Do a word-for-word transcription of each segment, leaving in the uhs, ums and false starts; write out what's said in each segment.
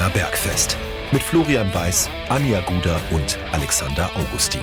Giesinger Bergfest mit Florian Weiß, Anja Guder und Alexander Augustin.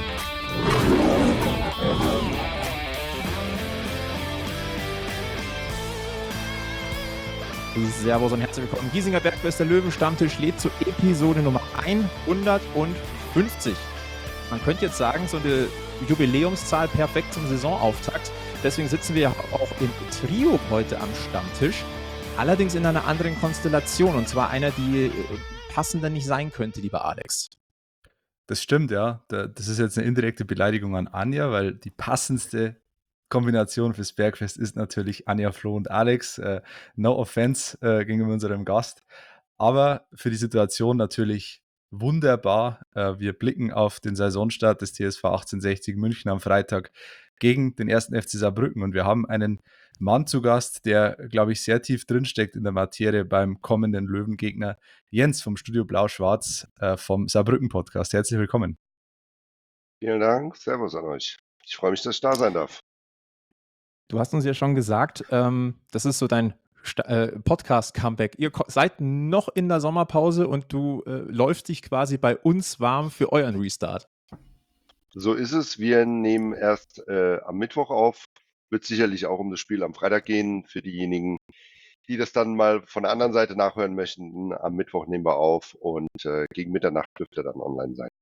Servus und herzlich willkommen. Giesinger Bergfest, der Löwenstammtisch lädt zur Episode Nummer hundertfünfzig. Man könnte jetzt sagen, so eine Jubiläumszahl perfekt zum Saisonauftakt. Deswegen sitzen wir auch im Trio heute am Stammtisch. Allerdings in einer anderen Konstellation. Und zwar einer, die passender nicht sein könnte, lieber Alex. Das stimmt, ja. Das ist jetzt eine indirekte Beleidigung an Anja, weil die passendste Kombination fürs Bergfest ist natürlich Anja, Flo und Alex. Uh, no offense uh, gegenüber unserem Gast. Aber für die Situation natürlich wunderbar. Uh, wir blicken auf den Saisonstart des T S V achtzehnhundertsechzig München am Freitag gegen den ersten F C Saarbrücken. Und wir haben einen Mann zu Gast, der, glaube ich, sehr tief drinsteckt in der Materie beim kommenden Löwengegner. Jens vom Studio Blau-Schwarz uh, vom Saarbrücken-Podcast. Herzlich willkommen. Vielen Dank. Servus an euch. Ich freue mich, dass ich da sein darf. Du hast uns ja schon gesagt, ähm, das ist so dein Sta- äh, Podcast-Comeback. Ihr ko- seid noch in der Sommerpause und du äh, läufst dich quasi bei uns warm für euren Restart. So ist es. Wir nehmen erst äh, am Mittwoch auf. Wird sicherlich auch um das Spiel am Freitag gehen. Für diejenigen, die das dann mal von der anderen Seite nachhören möchten, am Mittwoch nehmen wir auf und äh, gegen Mitternacht dürfte er dann online sein.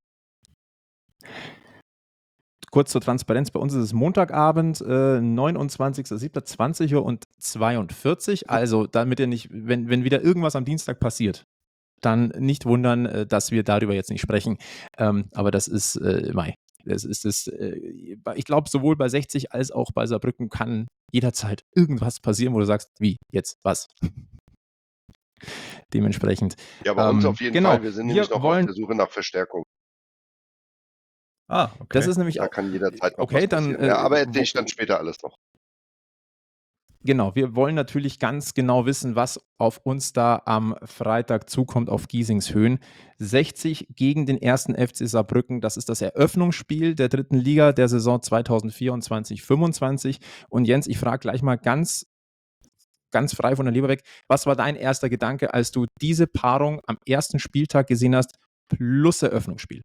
Kurz zur Transparenz, bei uns ist es Montagabend, äh, neunundzwanzigster siebter zwanzig Uhr und zweiundvierzig. Also damit ihr nicht, wenn, wenn wieder irgendwas am Dienstag passiert, dann nicht wundern, äh, dass wir darüber jetzt nicht sprechen. Ähm, aber das ist äh, Mai. Das ist es. Äh, ich glaube, sowohl bei sechzig als auch bei Saarbrücken kann jederzeit irgendwas passieren, wo du sagst, wie, jetzt, was? Dementsprechend. Ja, bei ähm, uns auf jeden genau. Fall. Wir sind nämlich Wir noch wollen, auf der Suche nach Verstärkung. Ah, okay. das ist nämlich Da auch, kann jederzeit noch okay, was dann, passieren. Ja, äh, aber erzähle ich wo- dann später alles noch. Genau, wir wollen natürlich ganz genau wissen, was auf uns da am Freitag zukommt auf Giesingshöhen. sechzig gegen den ersten F C Saarbrücken, das ist das Eröffnungsspiel der dritten Liga der Saison zweitausendvierundzwanzig fünfundzwanzig. Und Jens, ich frage gleich mal ganz, ganz frei von der Leber weg, was war dein erster Gedanke, als du diese Paarung am ersten Spieltag gesehen hast, plus Eröffnungsspiel?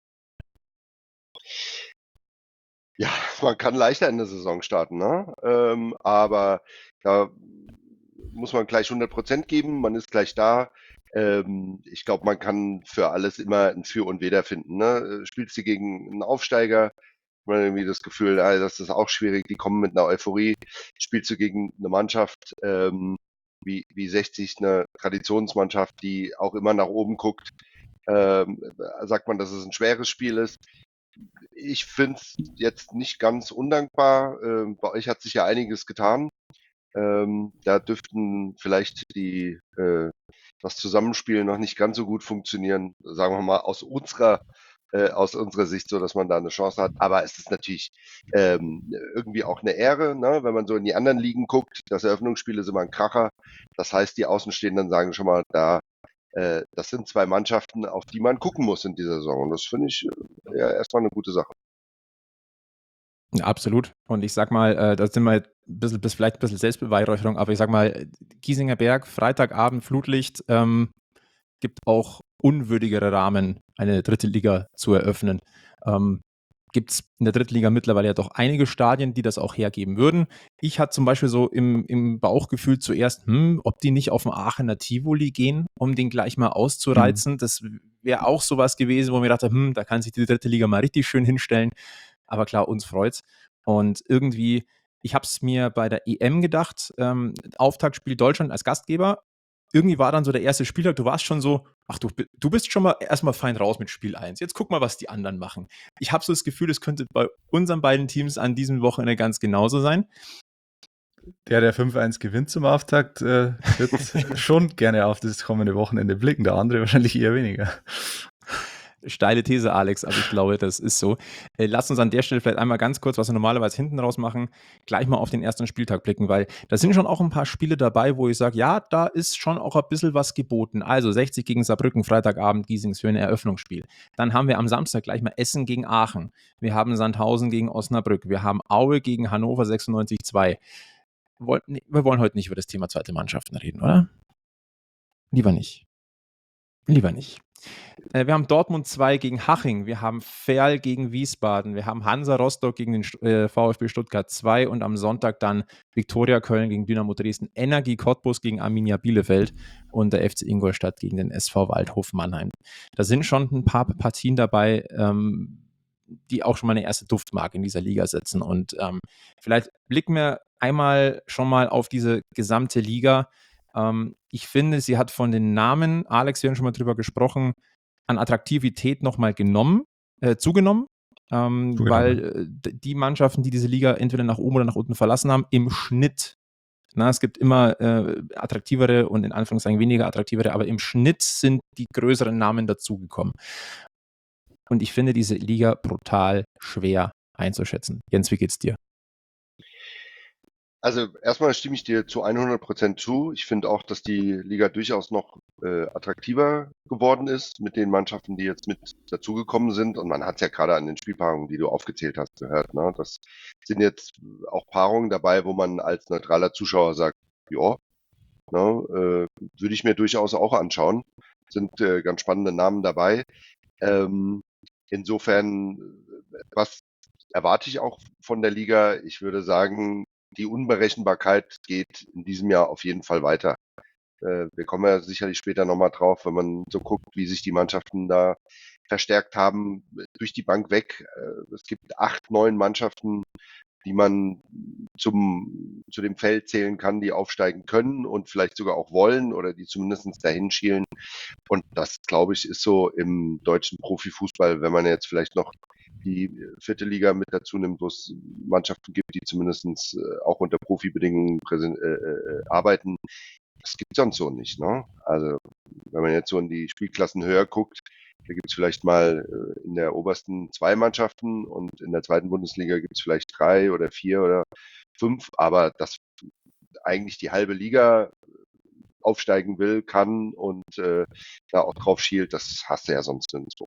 Ja, man kann leichter in der Saison starten, ne? Ähm, aber da muss man gleich hundert Prozent geben, man ist gleich da. Ähm, ich glaube, man kann für alles immer ein Für und Wider finden, ne? Äh, Spielst du gegen einen Aufsteiger, hat man irgendwie das Gefühl, ah, das ist auch schwierig, die kommen mit einer Euphorie. Spielst du gegen eine Mannschaft ähm, wie, wie sechzig, eine Traditionsmannschaft, die auch immer nach oben guckt, ähm, sagt man, dass es ein schweres Spiel ist. Ich finde es jetzt nicht ganz undankbar. Ähm, bei euch hat sich ja einiges getan. Ähm, da dürften vielleicht die äh, das Zusammenspiel noch nicht ganz so gut funktionieren, sagen wir mal aus unserer äh, aus unserer Sicht, so dass man da eine Chance hat. Aber es ist natürlich ähm, irgendwie auch eine Ehre, ne? Wenn man so in die anderen Ligen guckt. Das Eröffnungsspiel ist immer ein Kracher. Das heißt, die Außenstehenden sagen schon mal, da äh, das sind zwei Mannschaften, auf die man gucken muss in dieser Saison. Und das finde ich äh, ja erstmal eine gute Sache. Ja, absolut. Und ich sag mal, äh, da sind wir ein bisschen, bis vielleicht ein bisschen Selbstbeweihräucherung, aber ich sag mal, Giesinger Berg, Freitagabend, Flutlicht, ähm, gibt auch unwürdigere Rahmen, eine dritte Liga zu eröffnen. Ähm, Gibt es in der dritten Liga mittlerweile ja doch einige Stadien, die das auch hergeben würden. Ich hatte zum Beispiel so im, im Bauchgefühl zuerst, hm, ob die nicht auf den Aachener Tivoli gehen, um den gleich mal auszureizen. Mhm. Das wäre auch sowas gewesen, wo mir dachte, hm, da kann sich die dritte Liga mal richtig schön hinstellen. Aber klar, uns freut's. Und irgendwie, ich habe es mir bei der E M gedacht, ähm, Auftaktspiel Deutschland als Gastgeber. Irgendwie war dann so der erste Spieltag, du warst schon so, ach du, du bist schon mal erstmal fein raus mit Spiel eins. Jetzt guck mal, was die anderen machen. Ich habe so das Gefühl, es könnte bei unseren beiden Teams an diesem Wochenende ganz genauso sein. Der, der fünf eins gewinnt zum Auftakt, äh, wird schon gerne auf das kommende Wochenende blicken. Der andere wahrscheinlich eher weniger. Steile These, Alex, aber ich glaube, das ist so. Äh, lass uns an der Stelle vielleicht einmal ganz kurz, was wir normalerweise hinten raus machen, gleich mal auf den ersten Spieltag blicken, weil da sind schon auch ein paar Spiele dabei, wo ich sage, ja, da ist schon auch ein bisschen was geboten. Also sechzig gegen Saarbrücken, Freitagabend, Giesingshöhen, Eröffnungsspiel. Dann haben wir am Samstag gleich mal Essen gegen Aachen. Wir haben Sandhausen gegen Osnabrück. Wir haben Aue gegen Hannover sechsundneunzig zwei. Woll- nee, Wir wollen heute nicht über das Thema zweite Mannschaften reden, oder? Lieber nicht. Lieber nicht. Äh, wir haben Dortmund zwei gegen Haching, wir haben Verl gegen Wiesbaden, wir haben Hansa Rostock gegen den St- äh, VfB Stuttgart zwei und am Sonntag dann Viktoria Köln gegen Dynamo Dresden, Energie Cottbus gegen Arminia Bielefeld und der F C Ingolstadt gegen den S V Waldhof Mannheim. Da sind schon ein paar Partien dabei, ähm, die auch schon mal eine erste Duftmarke in dieser Liga setzen. Und ähm, vielleicht blicken wir einmal schon mal auf diese gesamte Liga. Ähm, ich finde, sie hat von den Namen, Alex, wir haben schon mal drüber gesprochen, an Attraktivität nochmal genommen, äh, zugenommen, ähm, Zugenommen. weil äh, d- die Mannschaften, die diese Liga entweder nach oben oder nach unten verlassen haben, im Schnitt, na, es gibt immer äh, attraktivere und in Anführungszeichen weniger attraktivere, aber im Schnitt sind die größeren Namen dazugekommen. Und ich finde diese Liga brutal schwer einzuschätzen. Jens, wie geht's dir? Also erstmal stimme ich dir zu hundert Prozent zu. Ich finde auch, dass die Liga durchaus noch äh, attraktiver geworden ist mit den Mannschaften, die jetzt mit dazugekommen sind. Und man hat es ja gerade an den Spielpaarungen, die du aufgezählt hast, gehört. Ne? Das sind jetzt auch Paarungen dabei, wo man als neutraler Zuschauer sagt, ja, ne, äh, würde ich mir durchaus auch anschauen. Sind äh, ganz spannende Namen dabei. Ähm, insofern, äh, was erwarte ich auch von der Liga? Ich würde sagen, die Unberechenbarkeit geht in diesem Jahr auf jeden Fall weiter. Äh, wir kommen ja sicherlich später nochmal drauf, wenn man so guckt, wie sich die Mannschaften da verstärkt haben, äh, durch die Bank weg. Äh, es gibt acht, neun Mannschaften, die man zum, zu dem Feld zählen kann, die aufsteigen können und vielleicht sogar auch wollen oder die zumindest dahin schielen. Und das, glaube ich, ist so im deutschen Profifußball, wenn man jetzt vielleicht noch die vierte Liga mit dazu nimmt, wo es Mannschaften gibt, die zumindest äh, auch unter Profibedingungen präsent, äh, äh, arbeiten. Das gibt es sonst so nicht. Ne? Also wenn man jetzt so in die Spielklassen höher guckt, da gibt es vielleicht mal äh, in der obersten zwei Mannschaften und in der zweiten Bundesliga gibt es vielleicht drei oder vier oder fünf, aber dass eigentlich die halbe Liga aufsteigen will, kann und äh, da auch drauf schielt, das hast du ja sonst nirgendwo.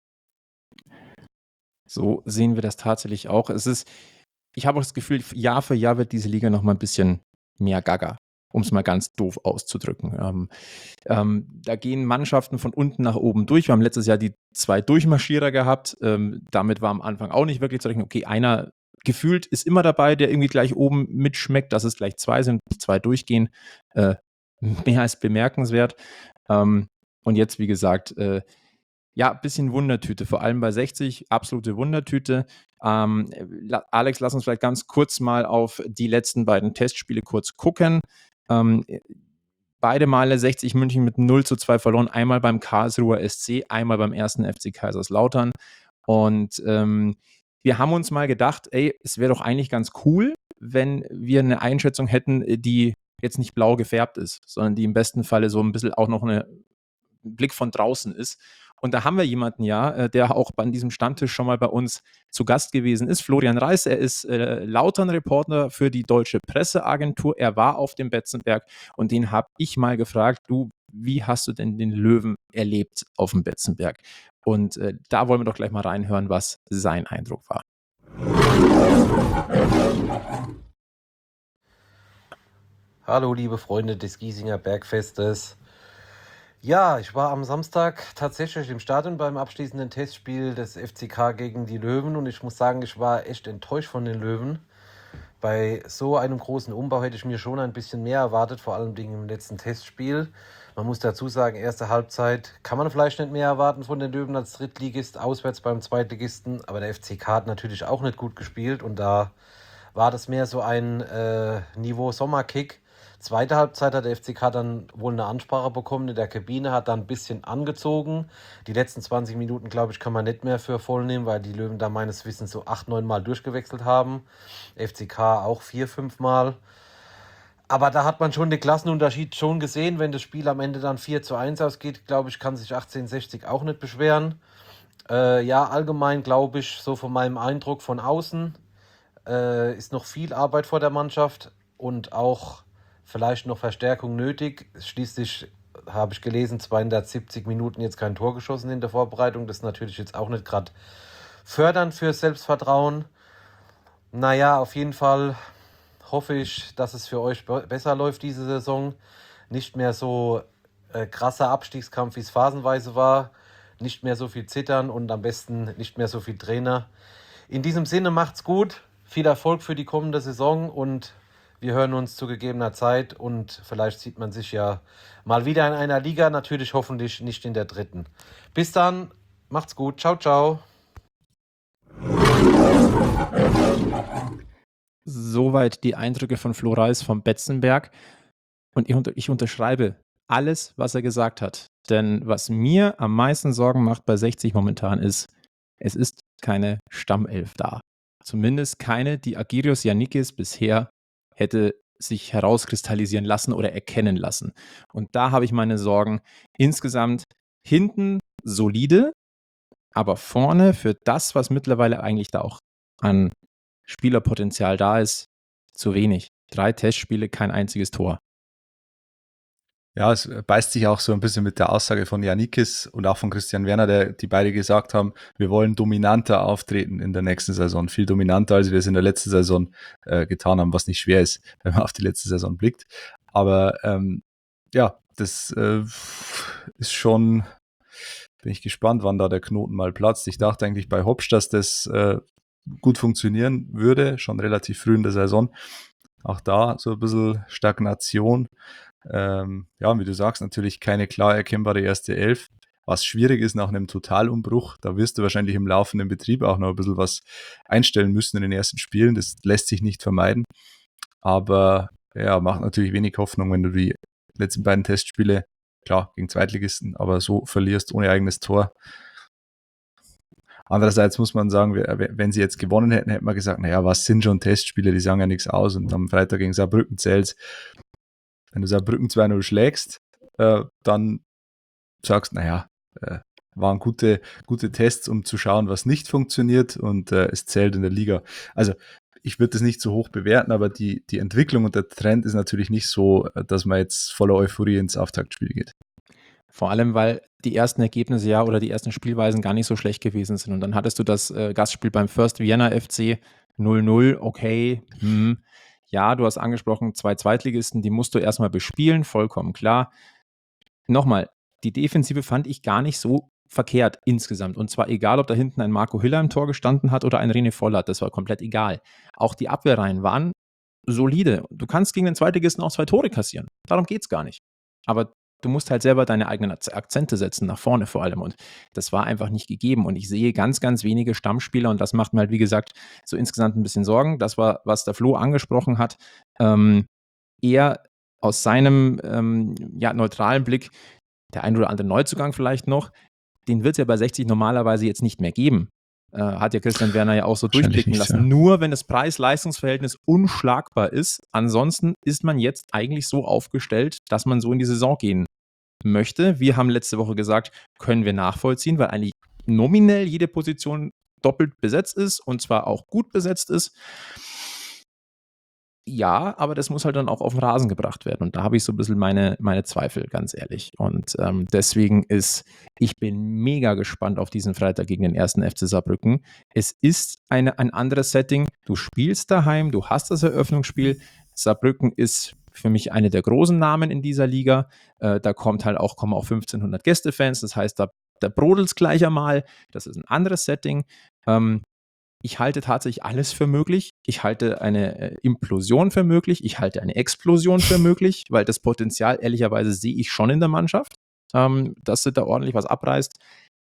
So sehen wir das tatsächlich auch. Es ist, ich habe auch das Gefühl, Jahr für Jahr wird diese Liga noch mal ein bisschen mehr gaga, um es mal ganz doof auszudrücken. Ähm, ähm, da gehen Mannschaften von unten nach oben durch. Wir haben letztes Jahr die zwei Durchmarschierer gehabt. Ähm, damit war am Anfang auch nicht wirklich zu rechnen, okay, einer gefühlt ist immer dabei, der irgendwie gleich oben mitschmeckt, dass es gleich zwei sind, zwei durchgehen. Äh, mehr als bemerkenswert. Ähm, und jetzt, wie gesagt, äh, ja, ein bisschen Wundertüte, vor allem bei sechzig, absolute Wundertüte. Ähm, la- Alex, lass uns vielleicht ganz kurz mal auf die letzten beiden Testspiele kurz gucken. Ähm, beide Male sechzig München mit null zu zwei verloren, einmal beim Karlsruher S C, einmal beim ersten F C Kaiserslautern. Und ähm, wir haben uns mal gedacht, ey, es wäre doch eigentlich ganz cool, wenn wir eine Einschätzung hätten, die jetzt nicht blau gefärbt ist, sondern die im besten Falle so ein bisschen auch noch eine Blick von draußen ist. Und da haben wir jemanden ja, äh, der auch an diesem Stammtisch schon mal bei uns zu Gast gewesen ist. Florian Reis, er ist äh, Lautern-Reporter für die Deutsche Presseagentur. Er war auf dem Betzenberg und den habe ich mal gefragt, du, wie hast du denn den Löwen erlebt auf dem Betzenberg? Und äh, da wollen wir doch gleich mal reinhören, was sein Eindruck war. Hallo, liebe Freunde des Giesinger Bergfestes. Ja, ich war am Samstag tatsächlich im Stadion beim abschließenden Testspiel des F C K gegen die Löwen und ich muss sagen, ich war echt enttäuscht von den Löwen. Bei so einem großen Umbau hätte ich mir schon ein bisschen mehr erwartet, vor allem im letzten Testspiel. Man muss dazu sagen, erste Halbzeit kann man vielleicht nicht mehr erwarten von den Löwen als Drittligist, auswärts beim Zweitligisten, aber der F C K hat natürlich auch nicht gut gespielt und da war das mehr so ein äh, Niveau-Sommerkick. Zweite Halbzeit hat der F C K dann wohl eine Ansprache bekommen in der Kabine, hat dann ein bisschen angezogen. Die letzten zwanzig Minuten, glaube ich, kann man nicht mehr für voll nehmen, weil die Löwen da meines Wissens so acht, neun Mal durchgewechselt haben. F C K auch vier, fünf Mal. Aber da hat man schon den Klassenunterschied schon gesehen. Wenn das Spiel am Ende dann vier zu eins ausgeht, glaube ich, kann sich achtzehnhundertsechzig auch nicht beschweren. Äh, ja, allgemein glaube ich, so von meinem Eindruck von außen, äh, ist noch viel Arbeit vor der Mannschaft und auch vielleicht noch Verstärkung nötig. Schließlich habe ich gelesen, zweihundertsiebzig Minuten jetzt kein Tor geschossen in der Vorbereitung. Das ist natürlich jetzt auch nicht gerade fördernd für Selbstvertrauen. Naja, auf jeden Fall hoffe ich, dass es für euch be- besser läuft diese Saison. Nicht mehr so äh, krasser Abstiegskampf, wie es phasenweise war. Nicht mehr so viel Zittern und am besten nicht mehr so viel Trainer. In diesem Sinne macht's gut. Viel Erfolg für die kommende Saison und wir hören uns zu gegebener Zeit und vielleicht sieht man sich ja mal wieder in einer Liga, natürlich hoffentlich nicht in der dritten. Bis dann, macht's gut, ciao, ciao. Soweit die Eindrücke von Flo Reis vom Betzenberg. Und ich, unter, ich unterschreibe alles, was er gesagt hat. Denn was mir am meisten Sorgen macht bei sechzig momentan ist, es ist keine Stammelf da. Zumindest keine, die Agirios Yannikis bisher hätte sich herauskristallisieren lassen oder erkennen lassen. Und da habe ich meine Sorgen. Insgesamt hinten solide, aber vorne für das, was mittlerweile eigentlich da auch an Spielerpotenzial da ist, zu wenig. Drei Testspiele, kein einziges Tor. Ja, es beißt sich auch so ein bisschen mit der Aussage von Yannikis und auch von Christian Werner, der, die beide gesagt haben, wir wollen dominanter auftreten in der nächsten Saison. Viel dominanter, als wir es in der letzten Saison äh, getan haben, was nicht schwer ist, wenn man auf die letzte Saison blickt. Aber ähm, ja, das äh, ist schon, bin ich gespannt, wann da der Knoten mal platzt. Ich dachte eigentlich bei Hopsch, dass das äh, gut funktionieren würde, schon relativ früh in der Saison. Auch da so ein bisschen Stagnation. Ähm, ja, und wie du sagst, natürlich keine klar erkennbare erste Elf, was schwierig ist nach einem Totalumbruch. Da wirst du wahrscheinlich im laufenden Betrieb auch noch ein bisschen was einstellen müssen in den ersten Spielen. Das lässt sich nicht vermeiden. Aber ja, macht natürlich wenig Hoffnung, wenn du die letzten beiden Testspiele, klar, gegen Zweitligisten, aber so verlierst ohne eigenes Tor. Andererseits muss man sagen, wenn sie jetzt gewonnen hätten, hätte man gesagt, naja, was sind schon Testspiele, die sagen ja nichts aus. Und am Freitag gegen Saarbrücken zählt. Wenn du Saarbrücken zwei null schlägst, äh, dann sagst, naja, äh, waren gute, gute Tests, um zu schauen, was nicht funktioniert und äh, es zählt in der Liga. Also ich würde das nicht so hoch bewerten, aber die, die Entwicklung und der Trend ist natürlich nicht so, dass man jetzt voller Euphorie ins Auftaktspiel geht. Vor allem, weil die ersten Ergebnisse ja oder die ersten Spielweisen gar nicht so schlecht gewesen sind. Und dann hattest du das äh, Gastspiel beim First Vienna F C null null, okay, hm. Ja, du hast angesprochen, zwei Zweitligisten, die musst du erstmal bespielen, vollkommen klar. Nochmal, die Defensive fand ich gar nicht so verkehrt insgesamt. Und zwar egal, ob da hinten ein Marco Hiller im Tor gestanden hat oder ein René Vollert, das war komplett egal. Auch die Abwehrreihen waren solide. Du kannst gegen den Zweitligisten auch zwei Tore kassieren. Darum geht es gar nicht. Aber du musst halt selber deine eigenen Akzente setzen, nach vorne vor allem. Und das war einfach nicht gegeben. Und ich sehe ganz, ganz wenige Stammspieler. Und das macht mir halt, wie gesagt, so insgesamt ein bisschen Sorgen. Das war, was der Flo angesprochen hat. Ähm, eher aus seinem ähm, ja, neutralen Blick, der ein oder andere Neuzugang vielleicht noch, den wird es ja bei sechzig normalerweise jetzt nicht mehr geben. Äh, hat ja Christian Werner ja auch so durchblicken lassen. Ja. Nur wenn das Preis-Leistungs-Verhältnis unschlagbar ist. Ansonsten ist man jetzt eigentlich so aufgestellt, dass man so in die Saison gehen möchte. Wir haben letzte Woche gesagt, können wir nachvollziehen, weil eigentlich nominell jede Position doppelt besetzt ist und zwar auch gut besetzt ist. Ja, aber das muss halt dann auch auf den Rasen gebracht werden. Und da habe ich so ein bisschen meine, meine Zweifel, ganz ehrlich. Und ähm, deswegen ist, ich bin mega gespannt auf diesen Freitag gegen den ersten F C Saarbrücken. Es ist eine, ein anderes Setting. Du spielst daheim, du hast das Eröffnungsspiel. Saarbrücken ist für mich eine der großen Namen in dieser Liga. Äh, da kommt halt auch, kommen auch fünfzehnhundert Gästefans. Das heißt, da, da brodelt es gleich einmal. Das ist ein anderes Setting. Ähm, Ich halte tatsächlich alles für möglich. Ich halte eine Implosion für möglich. Ich halte eine Explosion für möglich, weil das Potenzial, ehrlicherweise, sehe ich schon in der Mannschaft, ähm, dass sie da ordentlich was abreißt.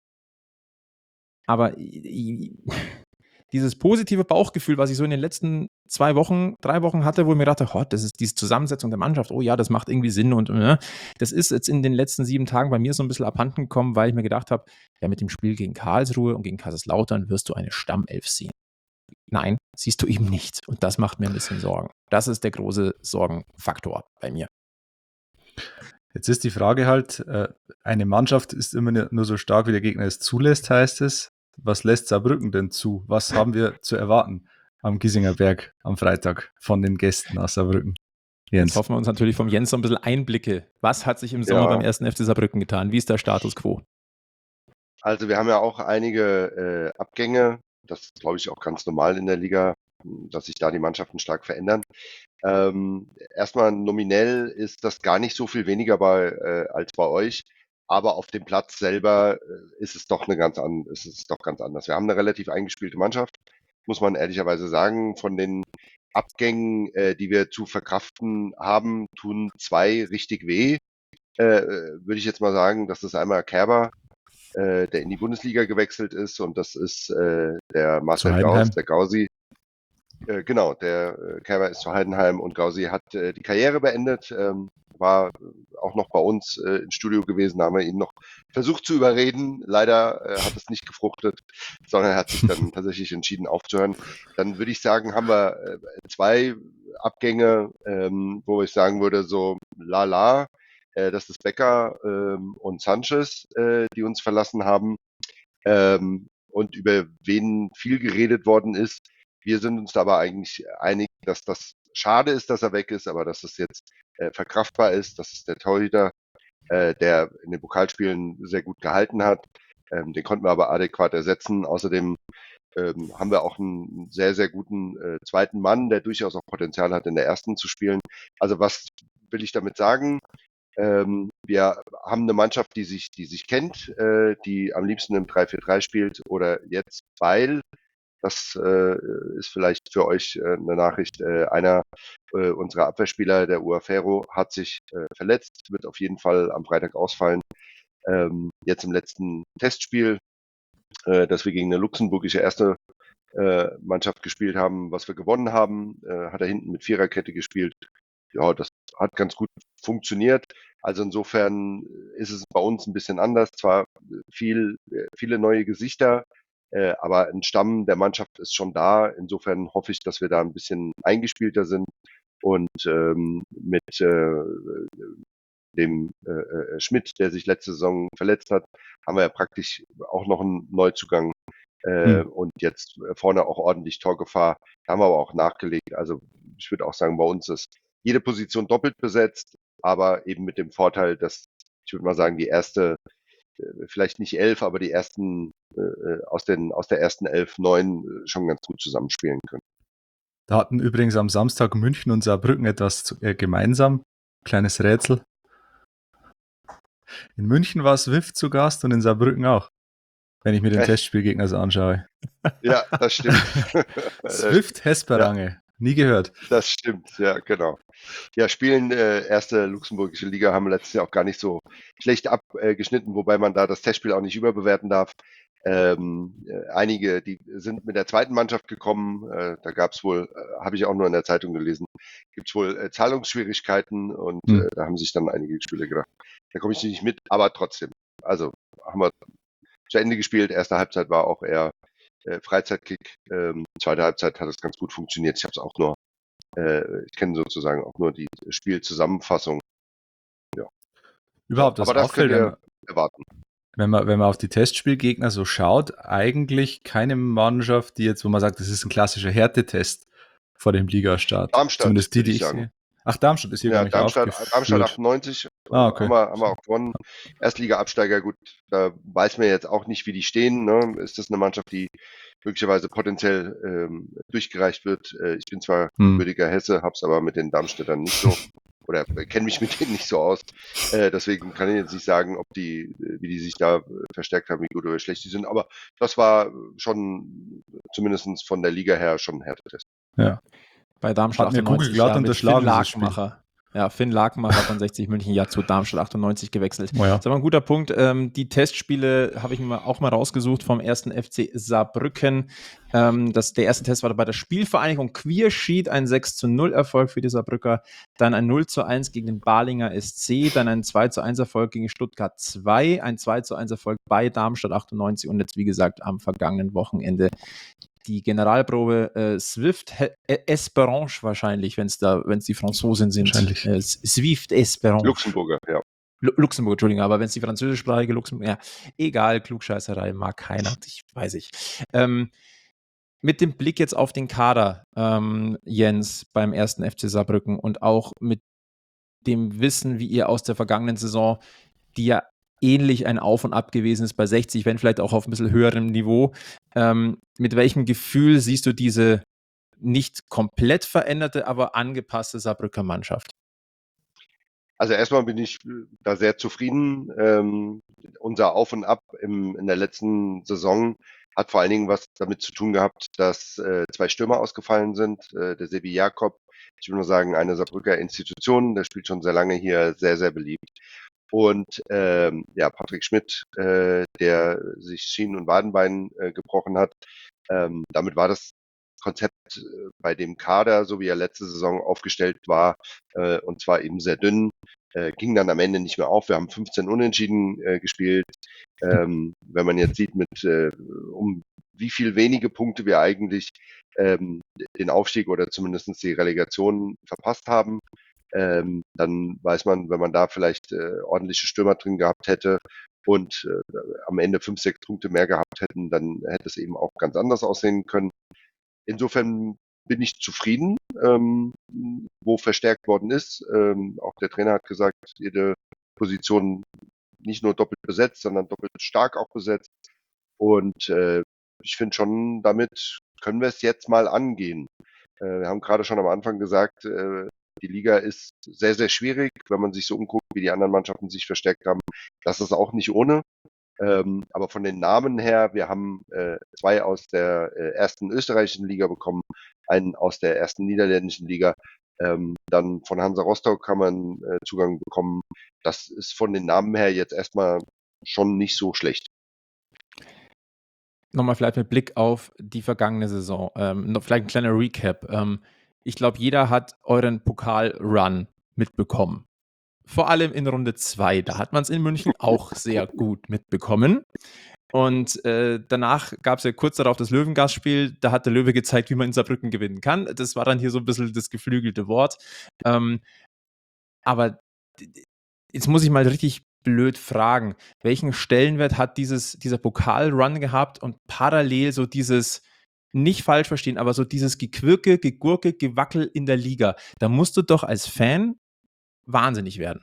Aber dieses positive Bauchgefühl, was ich so in den letzten zwei Wochen, drei Wochen hatte, wo ich mir dachte, oh, das ist diese Zusammensetzung der Mannschaft, oh ja, das macht irgendwie Sinn und äh, das ist jetzt in den letzten sieben Tagen bei mir so ein bisschen abhanden gekommen, weil ich mir gedacht habe, ja, mit dem Spiel gegen Karlsruhe und gegen Kaiserslautern wirst du eine Stammelf sehen. Nein, siehst du eben nicht. Und das macht mir ein bisschen Sorgen. Das ist der große Sorgenfaktor bei mir. Jetzt ist die Frage halt, eine Mannschaft ist immer nur so stark, wie der Gegner es zulässt, heißt es. Was lässt Saarbrücken denn zu? Was haben wir zu erwarten am Giesinger Berg am Freitag von den Gästen aus Saarbrücken? Jens. Jetzt hoffen wir uns natürlich vom Jens so ein bisschen Einblicke. Was hat sich im Sommer ja. beim ersten F C Saarbrücken getan? Wie ist der Status quo? Also wir haben ja auch einige äh, Abgänge. Das ist, glaube ich, auch ganz normal in der Liga, dass sich da die Mannschaften stark verändern. Ähm, erstmal nominell ist das gar nicht so viel weniger bei, äh, als bei euch, aber auf dem Platz selber äh, ist es doch eine ganz an, ist es doch ganz anders. Wir haben eine relativ eingespielte Mannschaft, muss man ehrlicherweise sagen. Von den Abgängen, äh, die wir zu verkraften haben, tun zwei richtig weh. Äh, äh, würde ich jetzt mal sagen, das ist einmal Kerber, äh, der in die Bundesliga gewechselt ist, und das ist äh, der Marcel Gauss, Heidenheim. der Gausi. Äh, genau, der äh, Kerber ist zu Heidenheim und Gausi hat äh, die Karriere beendet, ähm, war äh, auch noch bei uns äh, im Studio gewesen, da haben wir ihn noch versucht zu überreden. Leider äh, hat es nicht gefruchtet, sondern er hat sich dann tatsächlich entschieden aufzuhören. Dann würde ich sagen, haben wir äh, zwei Abgänge, ähm, wo ich sagen würde, so lala, äh, das ist Becker ähm, und Sanchez, äh, die uns verlassen haben, ähm, und über wen viel geredet worden ist. Wir sind uns aber eigentlich einig, dass das schade ist, dass er weg ist, aber dass es jetzt äh, verkraftbar ist. Das ist der Torhüter, äh, der in den Pokalspielen sehr gut gehalten hat. Ähm, den konnten wir aber adäquat ersetzen. Außerdem ähm, haben wir auch einen sehr, sehr guten äh, zweiten Mann, der durchaus auch Potenzial hat, in der ersten zu spielen. Also was will ich damit sagen? Ähm, wir haben eine Mannschaft, die sich, die sich kennt, äh, die am liebsten im drei vier drei spielt oder jetzt, weil das äh, ist vielleicht für euch äh, eine Nachricht. Äh, einer äh, unserer Abwehrspieler, der Uafero, hat sich äh, verletzt, wird auf jeden Fall am Freitag ausfallen. Ähm, jetzt im letzten Testspiel, äh, das wir gegen eine luxemburgische erste äh, Mannschaft gespielt haben, was wir gewonnen haben, äh, hat er hinten mit Viererkette gespielt. Ja, das hat ganz gut funktioniert. Also insofern ist es bei uns ein bisschen anders. Zwar viel, viele neue Gesichter, äh, aber ein Stamm der Mannschaft ist schon da. Insofern hoffe ich, dass wir da ein bisschen eingespielter sind und ähm, mit äh, dem äh, äh, Schmidt, der sich letzte Saison verletzt hat, haben wir ja praktisch auch noch einen Neuzugang äh, Hm. und jetzt vorne auch ordentlich Torgefahr. Da haben wir aber auch nachgelegt. Also ich würde auch sagen, bei uns ist jede Position doppelt besetzt, aber eben mit dem Vorteil, dass ich würde mal sagen, die erste, äh, vielleicht nicht elf, aber die ersten äh, aus den aus der ersten elf, neun äh, schon ganz gut zusammenspielen können. Da hatten übrigens am Samstag München und Saarbrücken etwas zu, äh, gemeinsam. Kleines Rätsel. In München war Swift zu Gast und in Saarbrücken auch. Wenn ich mir den Echt? Testspielgegner so anschaue. Ja, das stimmt. Swift Hesperange. Nie gehört. Das stimmt, ja, genau. Ja, spielen äh, erste luxemburgische Liga, haben letztes Jahr auch gar nicht so schlecht abgeschnitten, wobei man da das Testspiel auch nicht überbewerten darf. Ähm, äh, einige, die sind mit der zweiten Mannschaft gekommen, äh, da gab es wohl, äh, habe ich auch nur in der Zeitung gelesen, gibt es wohl äh, Zahlungsschwierigkeiten und Hm. äh, da haben sich dann einige Spieler gedacht, da komme ich nicht mit, aber trotzdem. Also haben wir zu Ende gespielt, erste Halbzeit war auch eher äh, Freizeitkick, ähm, zweite Halbzeit hat es ganz gut funktioniert. Ich habe es auch nur, äh, ich kenne sozusagen auch nur die Spielzusammenfassung. Überhaupt, was Aber das auffällt, könnt wenn ihr man, erwarten. wenn, man, wenn man auf die Testspielgegner so schaut, eigentlich keine Mannschaft, die jetzt, wo man sagt, das ist ein klassischer Härtetest vor dem Ligastart. Darmstadt, Zumindest die, würde die ich ich sagen. sehe. Ach, Darmstadt ist hier gar Ja, nicht Darmstadt, aufgeführt. Darmstadt achtundneunzig, äh, Ah, okay. haben, wir, haben wir auch gewonnen. Erstliga-Absteiger, gut, da weiß man jetzt auch nicht, wie die stehen. Ne? Ist das eine Mannschaft, die möglicherweise potenziell ähm, durchgereicht wird? Äh, ich bin zwar Hm. gebürtiger Hesse, hab's aber mit den Darmstädtern nicht so, oder äh, kenne mich mit denen nicht so aus. Äh, deswegen kann ich jetzt nicht sagen, ob die, äh, wie die sich da äh, verstärkt haben, wie gut oder schlecht die sind. Aber das war schon zumindest von der Liga her schon ein Härtetest. Ja. Bei Darmstadt Hat mir Google achtundneunzig, glatt ja, mit unterschlagen, Finn dieses Spiel. Lakenmacher. Ja, Finn Lakenmacher von sechzig München, ja, zu Darmstadt achtundneunzig gewechselt. Oh ja. Das ist aber ein guter Punkt. Ähm, die Testspiele habe ich mir auch mal rausgesucht vom ersten F C Saarbrücken. Ähm, das, der erste Test war bei der Spielvereinigung Quierschied, ein sechs zu null Erfolg für die Saarbrücker, dann ein null zu eins gegen den Balinger S C, dann ein zwei zu eins Erfolg gegen Stuttgart zwei, ein zwei zu eins Erfolg bei Darmstadt achtundneunzig und jetzt, wie gesagt, am vergangenen Wochenende die Generalprobe äh, Swift He- Esperange wahrscheinlich, wenn es da, wenn es die Franzosen sind. Wahrscheinlich. Äh, Swift Esperange. Luxemburger, ja. Lu- Luxemburg, Entschuldigung, aber wenn es die französischsprachige Luxemburg, ja, egal, Klugscheißerei mag keiner, ich weiß ich. Ähm, mit dem Blick jetzt auf den Kader, ähm, Jens, beim ersten F C Saarbrücken und auch mit dem Wissen, wie ihr aus der vergangenen Saison, die ja ähnlich ein Auf und Ab gewesen ist bei sechzig, wenn vielleicht auch auf ein bisschen höherem Niveau, ähm, mit welchem Gefühl siehst du diese nicht komplett veränderte, aber angepasste Saarbrücker Mannschaft? Also erstmal bin ich äh, da sehr zufrieden. Ähm, unser Auf und Ab im, in der letzten Saison hat vor allen Dingen was damit zu tun gehabt, dass äh, zwei Stürmer ausgefallen sind. Äh, der Sebi Jakob, ich will nur sagen, eine Saarbrücker Institution, der spielt schon sehr lange hier, sehr, sehr beliebt. Und ähm, ja, Patrick Schmidt, äh, der sich Schienen- und Wadenbein äh, gebrochen hat. Ähm, damit war das Konzept äh, bei dem Kader, so wie er letzte Saison aufgestellt war, äh, und zwar eben sehr dünn, äh, ging dann am Ende nicht mehr auf. Wir haben fünfzehn Unentschieden äh, gespielt. Ähm, wenn man jetzt sieht, mit äh, um wie viel wenige Punkte wir eigentlich ähm, den Aufstieg oder zumindest die Relegation verpasst haben, ähm, dann weiß man, wenn man da vielleicht äh, ordentliche Stürmer drin gehabt hätte und äh, am Ende fünf, sechs Punkte mehr gehabt hätten, dann hätte es eben auch ganz anders aussehen können. Insofern bin ich zufrieden, ähm, wo verstärkt worden ist. Ähm, auch der Trainer hat gesagt, jede Position nicht nur doppelt besetzt, sondern doppelt stark auch besetzt. Und äh, ich finde schon, damit können wir es jetzt mal angehen. Äh, wir haben gerade schon am Anfang gesagt, äh, die Liga ist sehr, sehr schwierig, wenn man sich so umguckt, wie die anderen Mannschaften sich verstärkt haben. Das ist auch nicht ohne. Ähm, aber von den Namen her, wir haben äh, zwei aus der äh, ersten österreichischen Liga bekommen, einen aus der ersten niederländischen Liga. Ähm, dann von Hansa Rostock kann man äh, Zugang bekommen. Das ist von den Namen her jetzt erstmal schon nicht so schlecht. Nochmal vielleicht mit Blick auf die vergangene Saison. Ähm, noch vielleicht ein kleiner Recap. Ähm, ich glaube, jeder hat euren Pokal-Run mitbekommen. Vor allem in Runde zwei. Da hat man es in München auch sehr gut mitbekommen. Und äh, danach gab es ja kurz darauf das Löwengas-Spiel. Da hat der Löwe gezeigt, wie man in Saarbrücken gewinnen kann. Das war dann hier so ein bisschen das geflügelte Wort. Ähm, aber jetzt muss ich mal richtig blöd fragen, welchen Stellenwert hat dieses, dieser Pokal-Run gehabt und parallel so dieses, nicht falsch verstehen, aber so dieses Gequirke, Gegurke, Gewackel in der Liga. Da musst du doch als Fan wahnsinnig werden.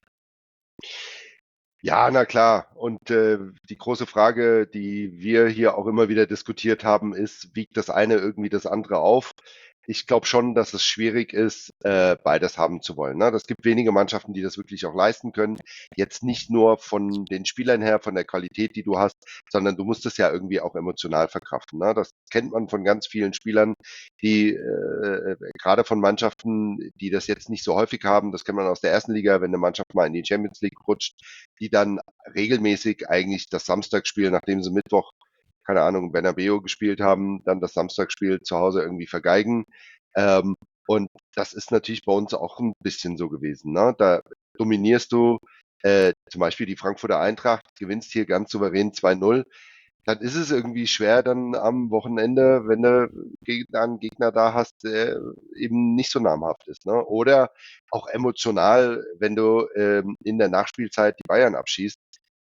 Ja, na klar. Und äh, die große Frage, die wir hier auch immer wieder diskutiert haben, ist, wiegt das eine irgendwie das andere auf? Ich glaube schon, dass es schwierig ist, äh, beides haben zu wollen. Ne? Das gibt wenige Mannschaften, die das wirklich auch leisten können. Jetzt nicht nur von den Spielern her, von der Qualität, die du hast, sondern du musst es ja irgendwie auch emotional verkraften. Ne? Das kennt man von ganz vielen Spielern, die äh, gerade von Mannschaften, die das jetzt nicht so häufig haben. Das kennt man aus der ersten Liga, wenn eine Mannschaft mal in die Champions League rutscht, die dann regelmäßig eigentlich das Samstagsspiel, nachdem sie Mittwoch, keine Ahnung, Bernabeu gespielt haben, dann das Samstagsspiel zu Hause irgendwie vergeigen. Ähm, und das ist natürlich bei uns auch ein bisschen so gewesen. Ne? Da dominierst du äh, zum Beispiel die Frankfurter Eintracht, gewinnst hier ganz souverän zwei null. Dann ist es irgendwie schwer dann am Wochenende, wenn du Gegner, einen Gegner da hast, der eben nicht so namhaft ist. Ne? Oder auch emotional, wenn du ähm, in der Nachspielzeit die Bayern abschießt.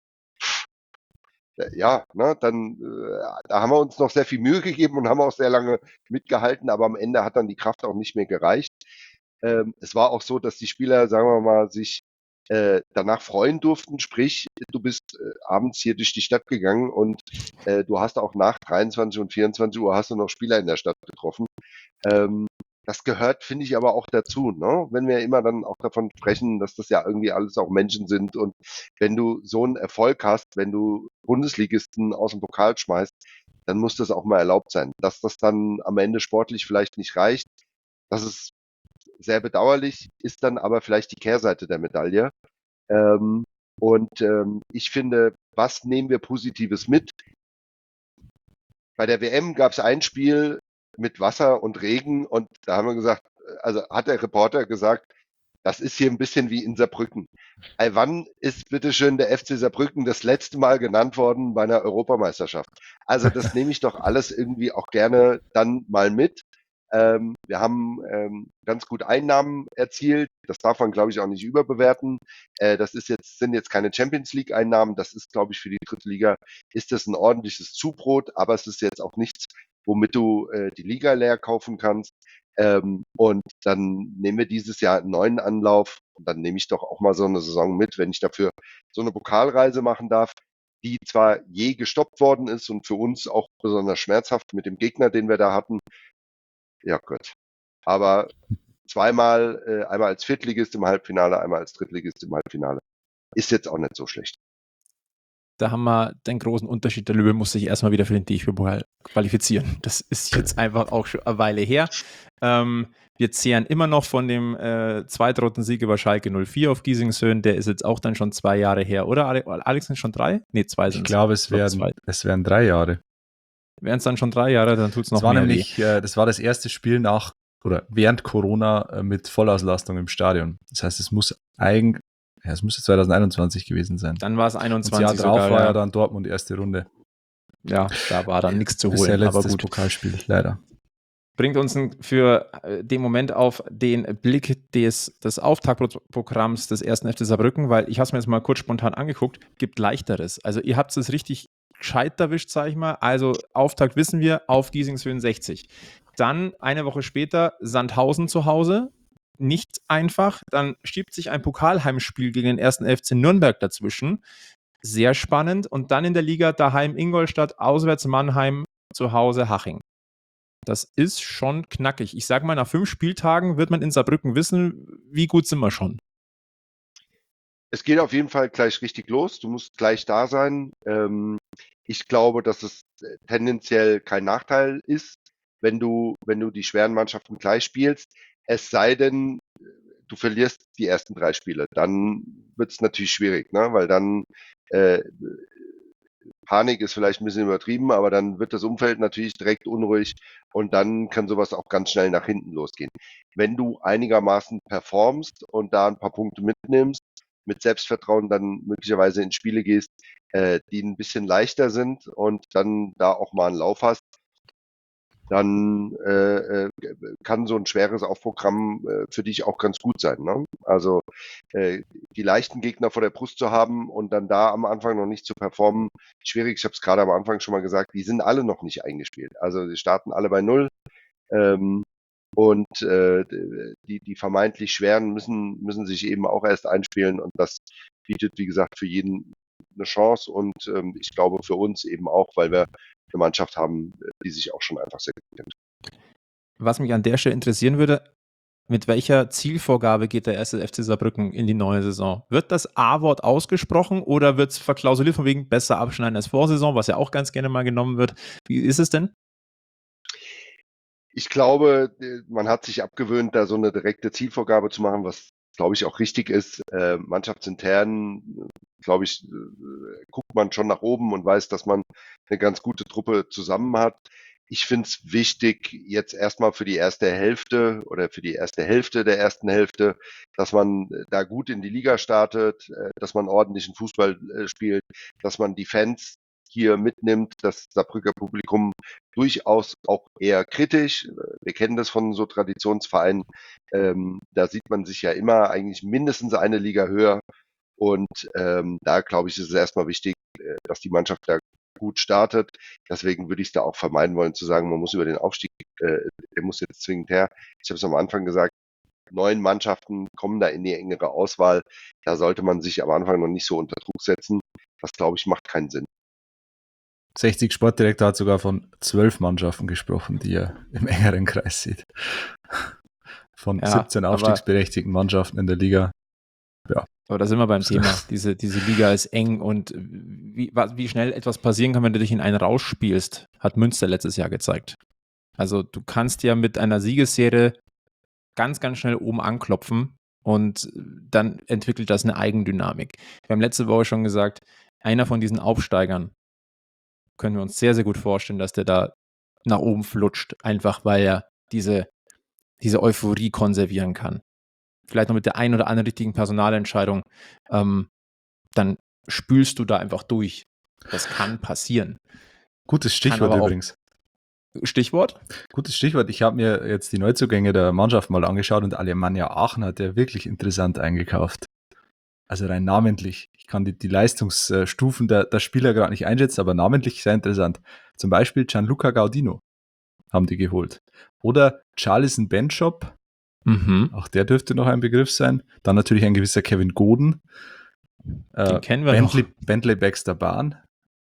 Äh, Ja, ne, dann äh, da haben wir uns noch sehr viel Mühe gegeben und haben auch sehr lange mitgehalten, aber am Ende hat dann die Kraft auch nicht mehr gereicht. Ähm, es war auch so, dass die Spieler, sagen wir mal, sich äh, danach freuen durften. Sprich, du bist äh, abends hier durch die Stadt gegangen und äh, du hast auch nach dreiundzwanzig und vierundzwanzig Uhr hast du noch Spieler in der Stadt getroffen. Ähm, das gehört, finde ich, aber auch dazu, ne? Wenn wir immer dann auch davon sprechen, dass das ja irgendwie alles auch Menschen sind und wenn du so einen Erfolg hast, wenn du Bundesligisten aus dem Pokal schmeißt, dann muss das auch mal erlaubt sein. Dass das dann am Ende sportlich vielleicht nicht reicht, das ist sehr bedauerlich, ist dann aber vielleicht die Kehrseite der Medaille. Ähm, und ähm, ich finde, was nehmen wir Positives mit? Bei der W M gab es ein Spiel mit Wasser und Regen und da haben wir gesagt, also hat der Reporter gesagt, das ist hier ein bisschen wie in Saarbrücken. Ey, wann ist bitteschön der F C Saarbrücken das letzte Mal genannt worden bei einer Europameisterschaft? Also das nehme ich doch alles irgendwie auch gerne dann mal mit. Ähm, wir haben ähm, ganz gut Einnahmen erzielt. Das darf man, glaube ich, auch nicht überbewerten. Äh, das ist jetzt, sind jetzt keine Champions League Einnahmen. Das ist, glaube ich, für die dritte Liga ist das ein ordentliches Zubrot, aber es ist jetzt auch nichts, womit du äh, die Liga leer kaufen kannst. Ähm, und dann nehmen wir dieses Jahr einen neuen Anlauf. Und dann nehme ich doch auch mal so eine Saison mit, wenn ich dafür so eine Pokalreise machen darf, die zwar je gestoppt worden ist und für uns auch besonders schmerzhaft mit dem Gegner, den wir da hatten. Ja, Gott. Aber zweimal, äh, einmal als Viertligist im Halbfinale, einmal als Drittligist im Halbfinale. Ist jetzt auch nicht so schlecht. Da haben wir den großen Unterschied. Der Löwe muss sich erstmal wieder für den D F B-Pokal qualifizieren. Das ist jetzt einfach auch schon eine Weile her. Ähm, wir zehren immer noch von dem äh, Zweitrundensieg über Schalke null vier auf Giesingshöhen. Der ist jetzt auch dann schon zwei Jahre her, oder? Alex, sind schon drei? Nee, zwei sind Ich glaube, es werden, es werden drei Jahre. Wären es dann schon drei Jahre, dann tut es noch das war mehr nämlich, äh, das war das erste Spiel nach oder während Corona äh, mit Vollauslastung im Stadion. Das heißt, es muss eigentlich, ja, es müsste zwanzig einundzwanzig gewesen sein. Dann war es einundzwanzig. Und das Jahr drauf sogar, war ja dann Dortmund erste Runde. Ja, da war dann nichts zu holen. Bisher letztes aber gut. Pokalspiel, leider. Bringt uns für den Moment auf den Blick des, des Auftaktprogramms des ersten F C Saarbrücken, weil ich habe es mir jetzt mal kurz spontan angeguckt, gibt Leichteres. Also ihr habt es richtig gescheit erwischt, sage ich mal. Also Auftakt wissen wir, auf Giesingshöhen sechzig. Dann eine Woche später Sandhausen zu Hause. Nicht einfach. Dann schiebt sich ein Pokalheimspiel gegen den ersten F C Nürnberg dazwischen. Sehr spannend. Und dann in der Liga daheim Ingolstadt, auswärts Mannheim, zu Hause Haching. Das ist schon knackig. Ich sage mal, nach fünf Spieltagen wird man in Saarbrücken wissen, wie gut sind wir schon. Es geht auf jeden Fall gleich richtig los. Du musst gleich da sein. Ähm, ich glaube, dass es tendenziell kein Nachteil ist, wenn du, wenn du die schweren Mannschaften gleich spielst. Es sei denn, du verlierst die ersten drei Spiele. Dann wird es natürlich schwierig, ne? Weil dann äh, Panik ist vielleicht ein bisschen übertrieben, aber dann wird das Umfeld natürlich direkt unruhig und dann kann sowas auch ganz schnell nach hinten losgehen. Wenn du einigermaßen performst und da ein paar Punkte mitnimmst, mit Selbstvertrauen dann möglicherweise in Spiele gehst, äh, die ein bisschen leichter sind und dann da auch mal einen Lauf hast, dann äh, kann so ein schweres Aufprogramm äh, für dich auch ganz gut sein. Ne? Also äh, die leichten Gegner vor der Brust zu haben und dann da am Anfang noch nicht zu performen, schwierig. Ich habe es gerade am Anfang schon mal gesagt, die sind alle noch nicht eingespielt. Also die starten alle bei Null ähm, und äh, die, die vermeintlich schweren müssen, müssen sich eben auch erst einspielen und das bietet, wie gesagt, für jeden eine Chance und ähm, ich glaube für uns eben auch, weil wir eine Mannschaft haben, die sich auch schon einfach sehr gut kennt. Was mich an der Stelle interessieren würde, mit welcher Zielvorgabe geht der erste F C Saarbrücken in die neue Saison? Wird das A-Wort ausgesprochen oder wird es verklausuliert von wegen besser abschneiden als Vorsaison, was ja auch ganz gerne mal genommen wird? Wie ist es denn? Ich glaube, man hat sich abgewöhnt, da so eine direkte Zielvorgabe zu machen, was glaube ich auch richtig ist. Äh, mannschaftsintern, glaube ich, äh, guckt man schon nach oben und weiß, dass man eine ganz gute Truppe zusammen hat. Ich finde es wichtig, jetzt erstmal für die erste Hälfte oder für die erste Hälfte der ersten Hälfte, dass man da gut in die Liga startet, äh, dass man ordentlichen Fußball äh, spielt, dass man die Fans hier mitnimmt, das Saarbrücker Publikum durchaus auch eher kritisch. Wir kennen das von so Traditionsvereinen. Ähm, da sieht man sich ja immer eigentlich mindestens eine Liga höher. Und ähm, da, glaube ich, ist es erstmal wichtig, äh, dass die Mannschaft da gut startet. Deswegen würde ich es da auch vermeiden wollen, zu sagen, man muss über den Aufstieg, äh, der muss jetzt zwingend her. Ich habe es am Anfang gesagt, neun Mannschaften kommen da in die engere Auswahl. Da sollte man sich am Anfang noch nicht so unter Druck setzen. Das, glaube ich, macht keinen Sinn. sechzig Sportdirektor hat sogar von zwölf Mannschaften gesprochen, die er im engeren Kreis sieht. Von ja, siebzehn aufstiegsberechtigten Mannschaften in der Liga. Ja. Aber da sind wir beim Thema. Diese, diese Liga ist eng und wie, wie schnell etwas passieren kann, wenn du dich in einen rausspielst, hat Münster letztes Jahr gezeigt. Also du kannst ja mit einer Siegesserie ganz, ganz schnell oben anklopfen und dann entwickelt das eine Eigendynamik. Wir haben letzte Woche schon gesagt, einer von diesen Aufsteigern können wir uns sehr, sehr gut vorstellen, dass der da nach oben flutscht, einfach weil er diese, diese Euphorie konservieren kann. Vielleicht noch mit der einen oder anderen richtigen Personalentscheidung, ähm, dann spülst du da einfach durch. Das kann passieren. Gutes Stichwort übrigens. Stichwort? Gutes Stichwort. Ich habe mir jetzt die Neuzugänge der Mannschaft mal angeschaut und Alemannia Aachen hat ja wirklich interessant eingekauft. Also rein namentlich. Ich kann die, die Leistungsstufen der, der Spieler gerade nicht einschätzen, aber namentlich sehr interessant. Zum Beispiel Gianluca Gaudino haben die geholt. Oder Charlison Benchop. Mhm. Auch der dürfte noch ein Begriff sein. Dann natürlich ein gewisser Kevin Goden. Den äh, kennen wir Bentley, noch. Bentley Baxter Bahn.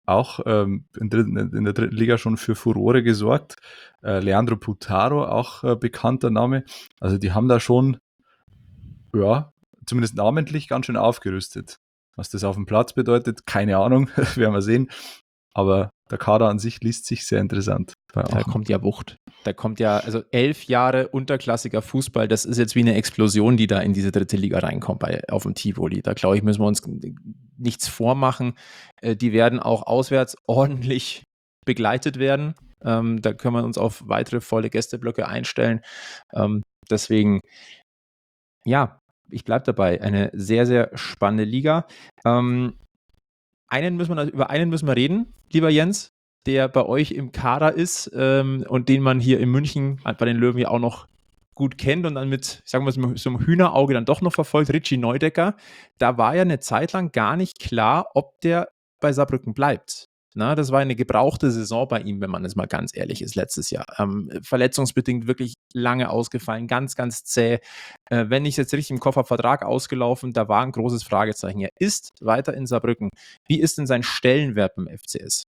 auch ähm, in, dritten, in der dritten Liga schon für Furore gesorgt. Äh, Leandro Putaro, auch äh, bekannter Name. Also die haben da schon, ja, zumindest namentlich ganz schön aufgerüstet. Was das auf dem Platz bedeutet, keine Ahnung, werden wir sehen. Aber der Kader an sich liest sich sehr interessant. Da kommt ja Wucht. Da kommt ja, also elf Jahre unterklassiger Fußball, das ist jetzt wie eine Explosion, die da in diese dritte Liga reinkommt bei, auf dem Tivoli. Da glaube ich, müssen wir uns nichts vormachen. Äh, die werden auch auswärts ordentlich begleitet werden. Ähm, da können wir uns auf weitere volle Gästeblöcke einstellen. Ähm, deswegen, ja, ich bleibe dabei. Eine sehr, sehr spannende Liga. Ähm, einen müssen wir, über einen müssen wir reden, lieber Jens, der bei euch im Kader ist ähm, und den man hier in München bei den Löwen ja auch noch gut kennt und dann mit, sagen wir mal, so einem Hühnerauge dann doch noch verfolgt, Richie Neudecker. Da war ja eine Zeit lang gar nicht klar, ob der bei Saarbrücken bleibt. Na, das war eine gebrauchte Saison bei ihm, wenn man es mal ganz ehrlich ist, letztes Jahr. Ähm, verletzungsbedingt wirklich lange ausgefallen, ganz, ganz zäh. Äh, wenn ich es jetzt richtig im Kopf habe, Vertrag ausgelaufen, da war ein großes Fragezeichen. Er ist weiter in Saarbrücken. Wie ist denn sein Stellenwert beim F C S?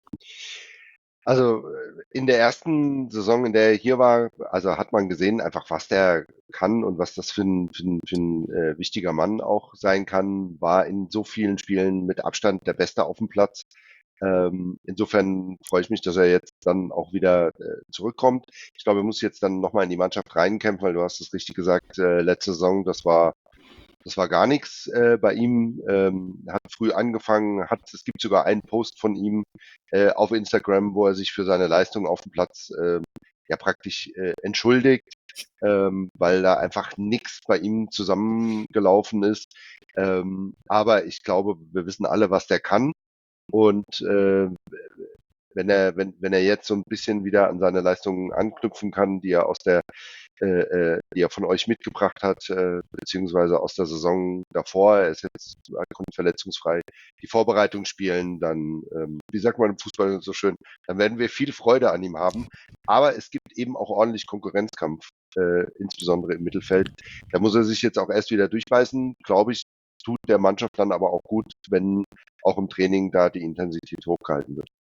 Also in der ersten Saison, in der er hier war, also hat man gesehen, einfach was der kann und was das für ein, für ein, für ein äh, wichtiger Mann auch sein kann, war in so vielen Spielen mit Abstand der Beste auf dem Platz. Ähm, insofern freue ich mich, dass er jetzt dann auch wieder äh, zurückkommt. Ich glaube, er muss jetzt dann nochmal in die Mannschaft reinkämpfen, weil du hast es richtig gesagt, äh, letzte Saison, das war das war gar nichts äh, bei ihm. Ähm, er hat früh angefangen, hat es gibt sogar einen Post von ihm äh, auf Instagram, wo er sich für seine Leistung auf dem Platz äh, ja praktisch äh, entschuldigt, ähm, weil da einfach nichts bei ihm zusammengelaufen ist. Ähm, aber ich glaube, wir wissen alle, was der kann. Und äh, wenn er, wenn, wenn er jetzt so ein bisschen wieder an seine Leistungen anknüpfen kann, die er aus der, äh, äh, die er von euch mitgebracht hat, äh, beziehungsweise aus der Saison davor, er ist jetzt er kommt verletzungsfrei, die Vorbereitung spielen, dann, ähm, wie sagt man im Fußball so schön, dann werden wir viel Freude an ihm haben. Aber es gibt eben auch ordentlich Konkurrenzkampf, äh, insbesondere im Mittelfeld. Da muss er sich jetzt auch erst wieder durchbeißen, glaube ich, tut der Mannschaft dann aber auch gut, wenn auch im Training da die Intensität hochgehalten wird.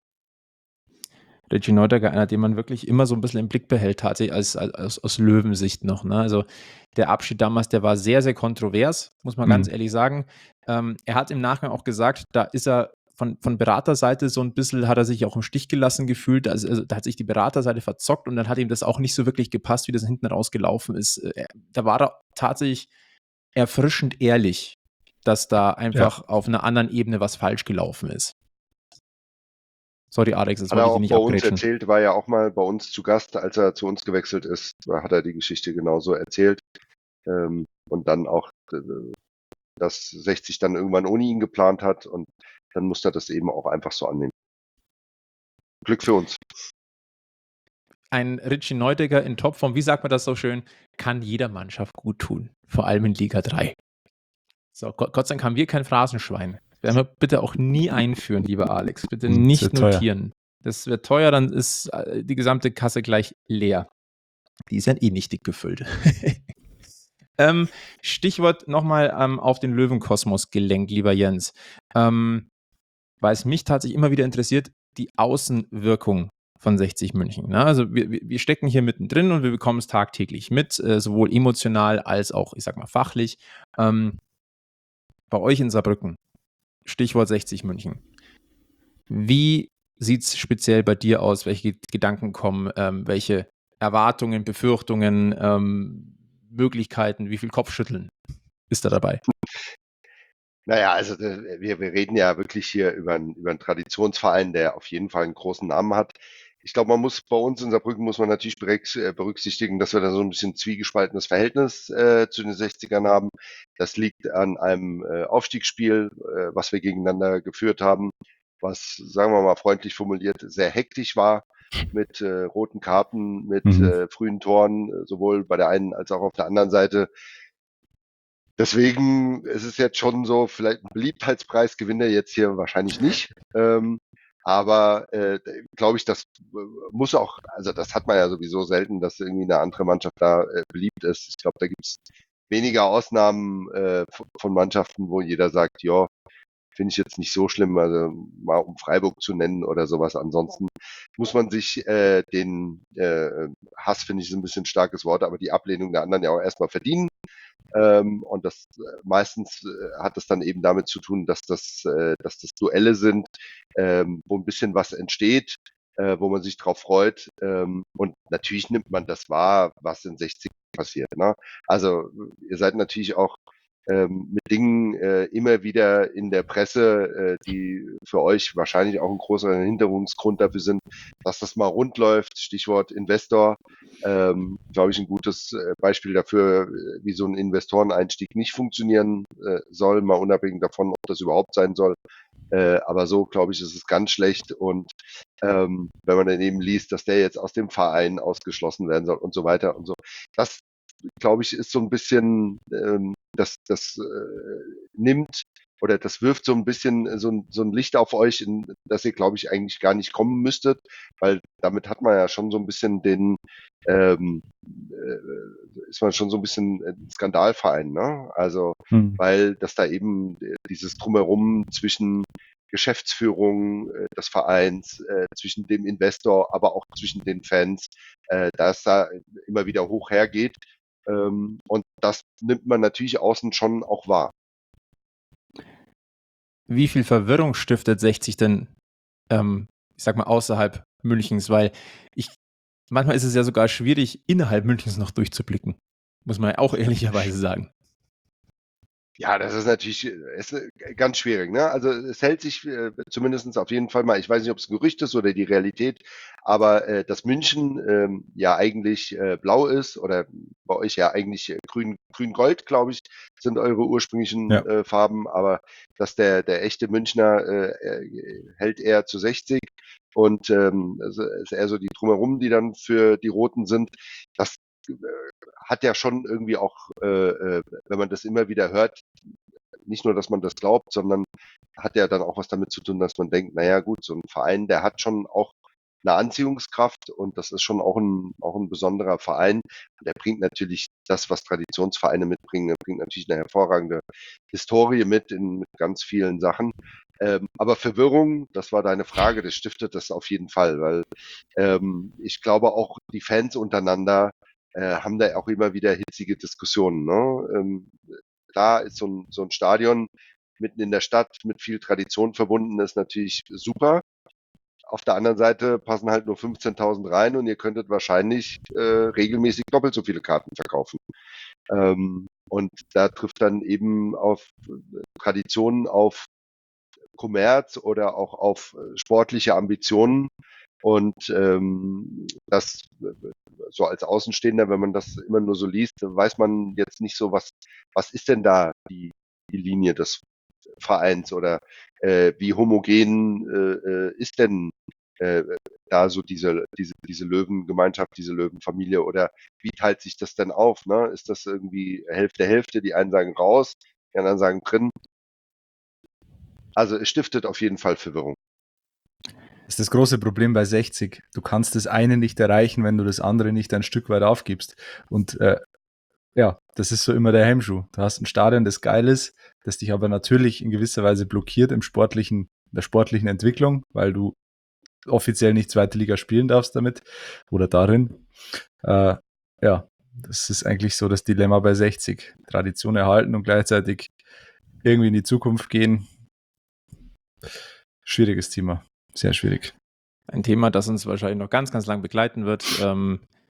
Richie Neudecker, einer, den man wirklich immer so ein bisschen im Blick behält, tatsächlich als, als, aus Löwensicht noch. Ne? Also der Abschied damals, der war sehr, sehr kontrovers, muss man mhm. ganz ehrlich sagen. Ähm, er hat im Nachgang auch gesagt, da ist er von, von Beraterseite so ein bisschen, hat er sich auch im Stich gelassen gefühlt. Also, also da hat sich die Beraterseite verzockt und dann hat ihm das auch nicht so wirklich gepasst, wie das hinten rausgelaufen ist. Er, da war er tatsächlich erfrischend ehrlich, dass da einfach ja. auf einer anderen Ebene was falsch gelaufen ist. Sorry, Alex, das wollte ich dir nicht abgrätschen. Hat er auch bei uns erzählt, war ja auch mal bei uns zu Gast, als er zu uns gewechselt ist, hat er die Geschichte genauso erzählt. Ähm, und dann auch, äh, dass sechzig dann irgendwann ohne ihn geplant hat und dann musste er das eben auch einfach so annehmen. Glück für uns. Ein Richie Neudecker in Topform, wie sagt man das so schön, kann jeder Mannschaft gut tun, vor allem in Liga drei. So, Gott, Gott sei Dank haben wir kein Phrasenschwein. Werden wir bitte auch nie einführen, lieber Alex. Bitte nicht notieren. Das wird teuer, dann ist die gesamte Kasse gleich leer. Die ist ja eh nicht dick gefüllt. ähm, Stichwort nochmal ähm, auf den Löwenkosmos gelenkt, lieber Jens. Ähm, weil es mich tatsächlich immer wieder interessiert, die Außenwirkung von sechzig München. Ne? Also wir, wir stecken hier mittendrin und wir bekommen es tagtäglich mit, äh, sowohl emotional als auch, ich sag mal, fachlich. Ähm, bei euch in Saarbrücken, Stichwort sechzig München. Wie sieht es speziell bei dir aus? Welche Gedanken kommen? Ähm, welche Erwartungen, Befürchtungen, ähm, Möglichkeiten? Wie viel Kopfschütteln ist da dabei? Naja, also wir, wir reden ja wirklich hier über einen, über einen Traditionsverein, der auf jeden Fall einen großen Namen hat. Ich glaube, man muss bei uns in Saarbrücken muss man natürlich berücksichtigen, dass wir da so ein bisschen zwiegespaltenes Verhältnis äh, zu den sechzigern haben. Das liegt an einem äh, Aufstiegsspiel, äh, was wir gegeneinander geführt haben, was, sagen wir mal freundlich formuliert, sehr hektisch war, mit äh, roten Karten, mit mhm. äh, frühen Toren, sowohl bei der einen als auch auf der anderen Seite. Deswegen ist es jetzt schon so, vielleicht ein Beliebtheitspreis gewinnt er jetzt hier wahrscheinlich nicht. Ähm, aber äh, glaube ich, das muss auch, also das hat man ja sowieso selten, dass irgendwie eine andere Mannschaft da äh, beliebt ist. Ich glaube, da gibt es weniger Ausnahmen äh, von Mannschaften, wo jeder sagt, ja, finde ich jetzt nicht so schlimm, also mal um Freiburg zu nennen oder sowas. Ansonsten muss man sich äh, den äh, Hass, finde ich, ist ein bisschen starkes Wort, aber die Ablehnung der anderen ja auch erstmal verdienen. Ähm, und das äh, meistens äh, hat es dann eben damit zu tun, dass das, äh, dass das Duelle sind, ähm, wo ein bisschen was entsteht, äh, wo man sich drauf freut. Ähm, und natürlich nimmt man das wahr, was in sechzig passiert. Ne? Also ihr seid natürlich auch ähm, mit Dingen äh, immer wieder in der Presse, äh, die für euch wahrscheinlich auch ein großer Hinderungsgrund dafür sind, dass das mal rund läuft. Stichwort Investor. Ähm, glaube ich, ein gutes äh, Beispiel dafür, äh, wie so ein Investoreneinstieg nicht funktionieren äh, soll, mal unabhängig davon, ob das überhaupt sein soll. Äh, aber so, glaube ich, ist es ganz schlecht. Und ähm, wenn man dann eben liest, dass der jetzt aus dem Verein ausgeschlossen werden soll und so weiter und so. Das, glaube ich, ist so ein bisschen, ähm, das, das äh, nimmt oder das wirft so ein bisschen so ein, so ein Licht auf euch, in das ihr, glaube ich, eigentlich gar nicht kommen müsstet, weil damit hat man ja schon so ein bisschen den, ähm, äh, ist man schon so ein bisschen ein Skandalverein, ne? Also, Hm. weil das da eben dieses Drumherum zwischen Geschäftsführung äh, des Vereins, äh, zwischen dem Investor, aber auch zwischen den Fans, äh, dass da immer wieder hoch hergeht. Ähm, und das nimmt man natürlich außen schon auch wahr. Wie viel Verwirrung stiftet sechzig denn, ähm, ich sag mal, außerhalb Münchens? Weil ich, manchmal ist es ja sogar schwierig, innerhalb Münchens noch durchzublicken. Muss man ja auch ehrlicherweise sagen. Ja, das ist natürlich ist ganz schwierig. Ne? Also es hält sich äh, zumindest auf jeden Fall mal, ich weiß nicht, ob es ein Gerücht ist oder die Realität, aber äh, dass München ähm, ja eigentlich äh, blau ist oder bei euch ja eigentlich äh, grün, grün-gold, glaube ich, sind eure ursprünglichen Ja. äh, Farben, aber dass der, der echte Münchner äh, äh, hält eher zu sechzig und ähm, also ist eher so die Drumherum, die dann für die Roten sind. Das äh, hat ja schon irgendwie auch, äh, äh, wenn man das immer wieder hört, nicht nur, dass man das glaubt, sondern hat ja dann auch was damit zu tun, dass man denkt, naja gut, so ein Verein, der hat schon auch eine Anziehungskraft und das ist schon auch ein, auch ein besonderer Verein. Und der bringt natürlich das, was Traditionsvereine mitbringen, der bringt natürlich eine hervorragende Historie mit in mit ganz vielen Sachen. Ähm, aber Verwirrung, das war deine Frage, das stiftet das auf jeden Fall, weil ähm, ich glaube auch die Fans untereinander äh, haben da auch immer wieder hitzige Diskussionen. Ne? Ähm, da ist so ein, so ein Stadion mitten in der Stadt mit viel Tradition verbunden, ist natürlich super. Auf der anderen Seite passen halt nur fünfzehntausend rein und ihr könntet wahrscheinlich äh, regelmäßig doppelt so viele Karten verkaufen. Ähm, und da trifft dann eben auf Traditionen, auf Kommerz oder auch auf äh, sportliche Ambitionen. Und ähm, das äh, so als Außenstehender, wenn man das immer nur so liest, weiß man jetzt nicht so, was, was ist denn da die, die Linie des Vereins oder äh, wie homogen äh, äh, ist denn äh, da so diese, diese, diese Löwengemeinschaft, diese Löwenfamilie oder wie teilt sich das denn auf? Ne? Ist das irgendwie Hälfte, Hälfte? Die einen sagen raus, die anderen sagen drin. Also es stiftet auf jeden Fall Verwirrung. Das ist das große Problem bei sechzig. Du kannst das eine nicht erreichen, wenn du das andere nicht ein Stück weit aufgibst. Und äh, ja, das ist so immer der Hemmschuh. Du hast ein Stadion, das geil ist, das dich aber natürlich in gewisser Weise blockiert im sportlichen, der sportlichen Entwicklung, weil du offiziell nicht zweite Liga spielen darfst damit oder darin. Äh, ja, das ist eigentlich so das Dilemma bei sechzig. Tradition erhalten und gleichzeitig irgendwie in die Zukunft gehen. Schwieriges Thema. Sehr schwierig. Ein Thema, das uns wahrscheinlich noch ganz, ganz lang begleiten wird. Ähm,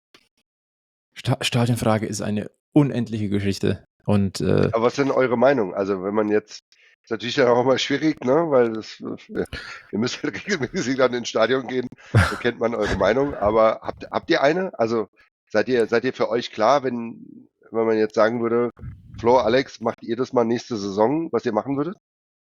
Sta- Stadionfrage ist eine unendliche Geschichte. Und äh, Aber was ist denn eure Meinung? Also wenn man jetzt, ist natürlich dann auch immer schwierig, ne? Weil das, äh, ihr müsst halt regelmäßig dann ins Stadion gehen, da kennt man eure Meinung. Aber habt, habt ihr eine? Also seid ihr, seid ihr für euch klar, wenn, wenn man jetzt sagen würde, Flo, Alex, macht ihr das mal nächste Saison, was ihr machen würdet?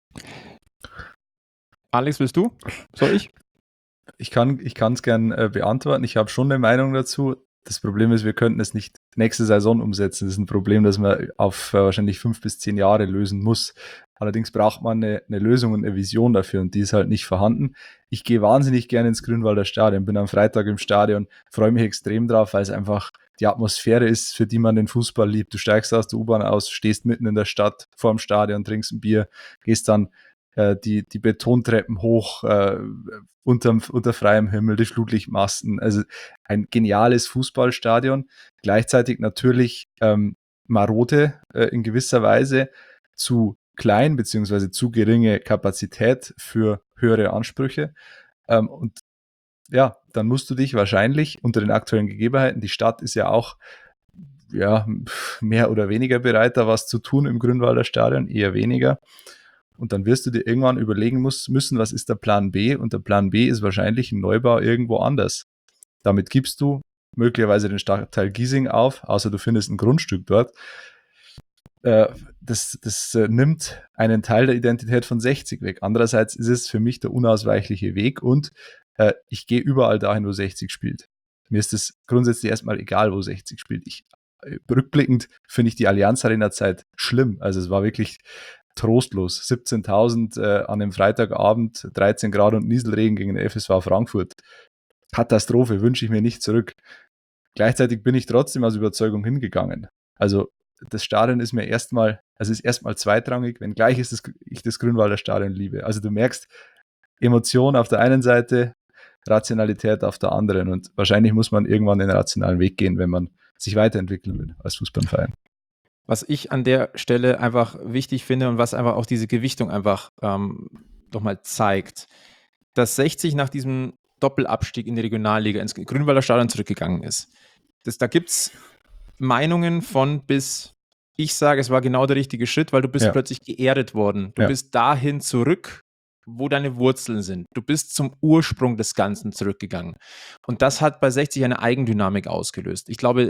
Alex, willst du? Soll ich? Ich kann ich kann es gern äh, beantworten. Ich habe schon eine Meinung dazu. Das Problem ist, wir könnten es nicht nächste Saison umsetzen. Das ist ein Problem, das man auf äh, wahrscheinlich fünf bis zehn Jahre lösen muss. Allerdings braucht man eine, eine Lösung und eine Vision dafür und die ist halt nicht vorhanden. Ich gehe wahnsinnig gerne ins Grünwalder Stadion, bin am Freitag im Stadion, freue mich extrem drauf, weil es einfach die Atmosphäre ist, für die man den Fußball liebt. Du steigst aus der U-Bahn aus, stehst mitten in der Stadt vor dem Stadion, trinkst ein Bier, gehst dann äh, die, die Betontreppen hoch, äh, unterm, unter freiem Himmel, die Flutlichtmasten. Also ein geniales Fußballstadion. Gleichzeitig natürlich ähm, marode äh, in gewisser Weise, zu klein beziehungsweise zu geringe Kapazität für höhere Ansprüche. Ähm, und ja, dann musst du dich wahrscheinlich unter den aktuellen Gegebenheiten, die Stadt ist ja auch ja, mehr oder weniger bereit, da was zu tun im Grünwalder Stadion, eher weniger. Und dann wirst du dir irgendwann überlegen muss, müssen, was ist der Plan B? Und der Plan B ist wahrscheinlich ein Neubau irgendwo anders. Damit gibst du möglicherweise den Stadtteil Giesing auf, außer du findest ein Grundstück dort. Äh, das das äh, nimmt einen Teil der Identität von sechzig weg. Andererseits ist es für mich der unausweichliche Weg und äh, ich gehe überall dahin, wo sechzig spielt. Mir ist es grundsätzlich erstmal egal, wo sechzig spielt. Ich, äh, rückblickend finde ich die Allianz Arena Zeit schlimm. Also es war wirklich trostlos. siebzehntausend äh, an einem Freitagabend, dreizehn Grad und Nieselregen gegen den F S V Frankfurt. Katastrophe, wünsche ich mir nicht zurück. Gleichzeitig bin ich trotzdem aus Überzeugung hingegangen. Also das Stadion ist mir erstmal, also ist erstmal zweitrangig, wenngleich ist das, ich das Grünwalder Stadion liebe. Also du merkst Emotion auf der einen Seite, Rationalität auf der anderen und wahrscheinlich muss man irgendwann den rationalen Weg gehen, wenn man sich weiterentwickeln will als Fußballverein. Was ich an der Stelle einfach wichtig finde und was einfach auch diese Gewichtung einfach ähm, nochmal zeigt, dass sechzig nach diesem Doppelabstieg in die Regionalliga ins Grünwalder Stadion zurückgegangen ist. Das, da gibt es Meinungen von bis, ich sage, es war genau der richtige Schritt, weil du bist Ja. plötzlich geerdet worden. Du Ja. bist dahin zurück, wo deine Wurzeln sind. Du bist zum Ursprung des Ganzen zurückgegangen. Und das hat bei sechzig eine Eigendynamik ausgelöst. Ich glaube,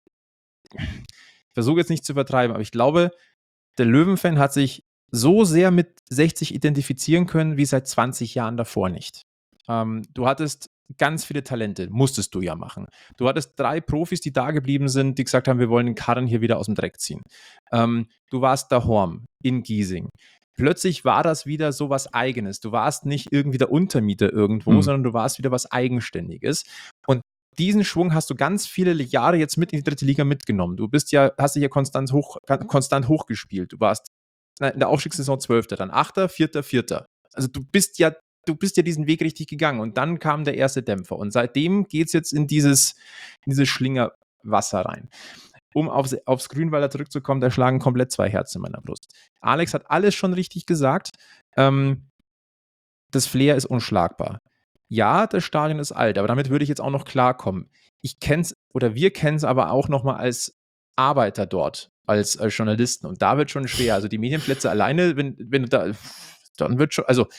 ich versuche jetzt nicht zu übertreiben, aber ich glaube, der Löwenfan hat sich so sehr mit sechzig identifizieren können, wie seit zwanzig Jahren davor nicht. Ähm, du hattest ganz viele Talente, musstest du ja machen. Du hattest drei Profis, die da geblieben sind, die gesagt haben, wir wollen den Karren hier wieder aus dem Dreck ziehen. Ähm, du warst daheim in Giesing. Plötzlich war das wieder so was Eigenes. Du warst nicht irgendwie der Untermieter irgendwo, Mhm. sondern du warst wieder was Eigenständiges. Und diesen Schwung hast du ganz viele Jahre jetzt mit in die dritte Liga mitgenommen. Du bist ja, hast dich ja konstant, hoch, konstant hochgespielt. Du warst in der Aufstiegssaison Zwölfter, dann Achter, Vierter, Vierter. Also du bist ja, du bist ja diesen Weg richtig gegangen. Und dann kam der erste Dämpfer. Und seitdem geht es jetzt in dieses, in dieses Schlingerwasser rein. Um aufs, aufs Grünwalder zurückzukommen, da schlagen komplett zwei Herzen in meiner Brust. Alex hat alles schon richtig gesagt. Ähm, das Flair ist unschlagbar. Ja, das Stadion ist alt, aber damit würde ich jetzt auch noch klarkommen. Ich kenne es, oder wir kennen es aber auch noch mal als Arbeiter dort, als, als Journalisten. Und da wird schon schwer. Also die Medienplätze alleine, wenn, wenn du da, dann wird schon, also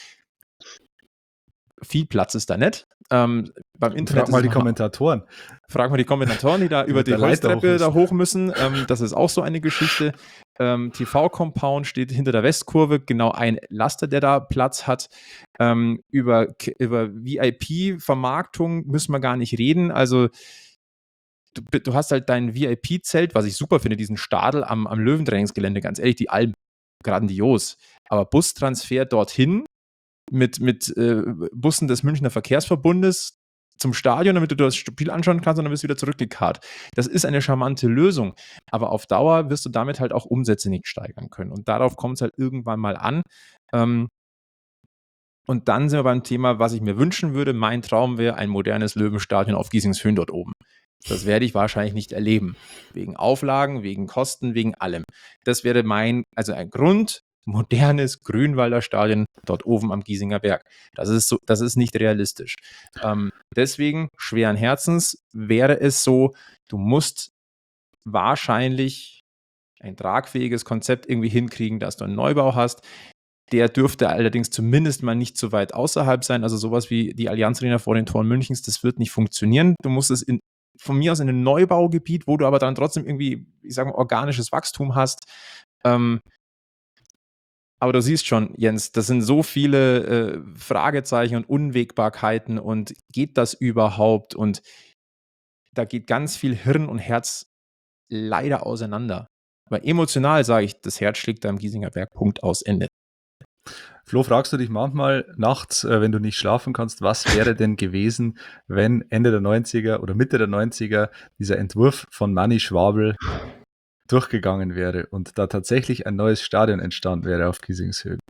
viel Platz ist da nicht. Ähm, beim Internet Frag mal ist die noch- Kommentatoren. Frag mal die Kommentatoren, die da über Mit die der Leiter Holztreppe hoch da müssen. hoch müssen. Ähm, das ist auch so eine Geschichte. Ähm, T V-Compound steht hinter der Westkurve, genau ein Laster, der da Platz hat. Ähm, über, über V I P-Vermarktung müssen wir gar nicht reden. Also du, du hast halt dein V I P-Zelt, was ich super finde, diesen Stadel am, am Löwentrainingsgelände, ganz ehrlich, die Alben grandios. Aber Bustransfer dorthin mit, mit äh, Bussen des Münchner Verkehrsverbundes zum Stadion, damit du das Spiel anschauen kannst und dann wirst du wieder zurückgekarrt. Das ist eine charmante Lösung, aber auf Dauer wirst du damit halt auch Umsätze nicht steigern können. Und darauf kommt es halt irgendwann mal an. Ähm, und dann sind wir beim Thema, was ich mir wünschen würde. Mein Traum wäre ein modernes Löwenstadion auf Giesingshöhen dort oben. Das werde ich wahrscheinlich nicht erleben. Wegen Auflagen, wegen Kosten, wegen allem. Das wäre mein, also ein Grund, modernes Grünwalder Stadion dort oben am Giesinger Berg. Das ist so, das ist nicht realistisch. Ähm, deswegen, schweren Herzens, wäre es so, du musst wahrscheinlich ein tragfähiges Konzept irgendwie hinkriegen, dass du einen Neubau hast. Der dürfte allerdings zumindest mal nicht so weit außerhalb sein. Also sowas wie die Allianz Arena vor den Toren Münchens, das wird nicht funktionieren. Du musst es in, von mir aus in einem Neubaugebiet, wo du aber dann trotzdem irgendwie, ich sage mal, organisches Wachstum hast. Ähm, aber du siehst schon, Jens, das sind so viele äh, Fragezeichen und Unwägbarkeiten und geht das überhaupt? Und da geht ganz viel Hirn und Herz leider auseinander. Aber emotional sage ich, das Herz schlägt da am Giesinger Berg, Punkt, aus, Ende. Flo, fragst du dich manchmal nachts, äh, wenn du nicht schlafen kannst, was wäre denn gewesen, wenn Ende der neunziger oder Mitte der neunziger dieser Entwurf von Manni Schwabel durchgegangen wäre und da tatsächlich ein neues Stadion entstanden wäre auf Giesingshöhen?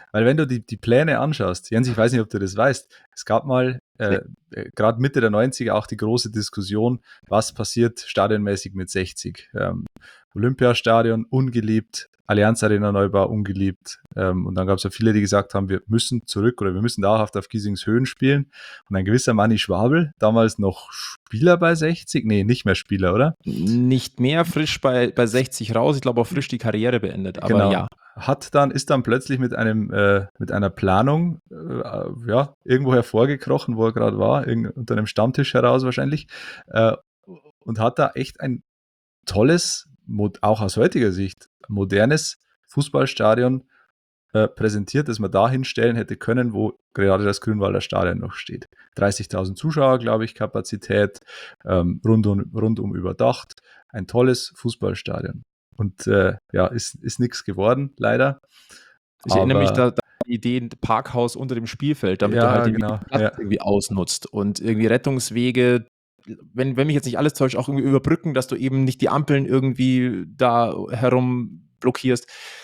Weil wenn du die, die Pläne anschaust, Jens, ich weiß nicht, ob du das weißt, es gab mal äh, äh, gerade Mitte der neunziger auch die große Diskussion, was passiert stadionmäßig mit sechzig. Ähm, Olympiastadion ungeliebt, Allianz Arena Neubau ungeliebt. Ähm, und dann gab es ja viele, die gesagt haben, wir müssen zurück oder wir müssen dauerhaft auf Giesings Höhen spielen. Und ein gewisser Manni Schwabel, damals noch Spieler bei sechzig, nee, nicht mehr Spieler, oder? Nicht mehr, frisch bei, bei sechzig raus, ich glaube auch frisch die Karriere beendet, aber Genau. ja. Hat dann, ist dann plötzlich mit einem, äh, mit einer Planung, äh, ja, irgendwo hervorgekrochen, wo er gerade war, irgend, unter einem Stammtisch heraus wahrscheinlich, äh, und hat da echt ein tolles, auch aus heutiger Sicht, modernes Fußballstadion äh, präsentiert, das man da hinstellen hätte können, wo gerade das Grünwalder Stadion noch steht. dreißigtausend Zuschauer, glaube ich, Kapazität, ähm, rundum, rundum überdacht, ein tolles Fußballstadion. Und äh, ja, ist, ist nichts geworden, leider. Ich erinnere mich Aber- da, da an die Idee, ein Parkhaus unter dem Spielfeld, damit Ja, du halt den genau, Platz ja. irgendwie ausnutzt und irgendwie Rettungswege, wenn, wenn mich jetzt nicht alles täuscht, auch irgendwie überbrücken, dass du eben nicht die Ampeln irgendwie da herum blockierst.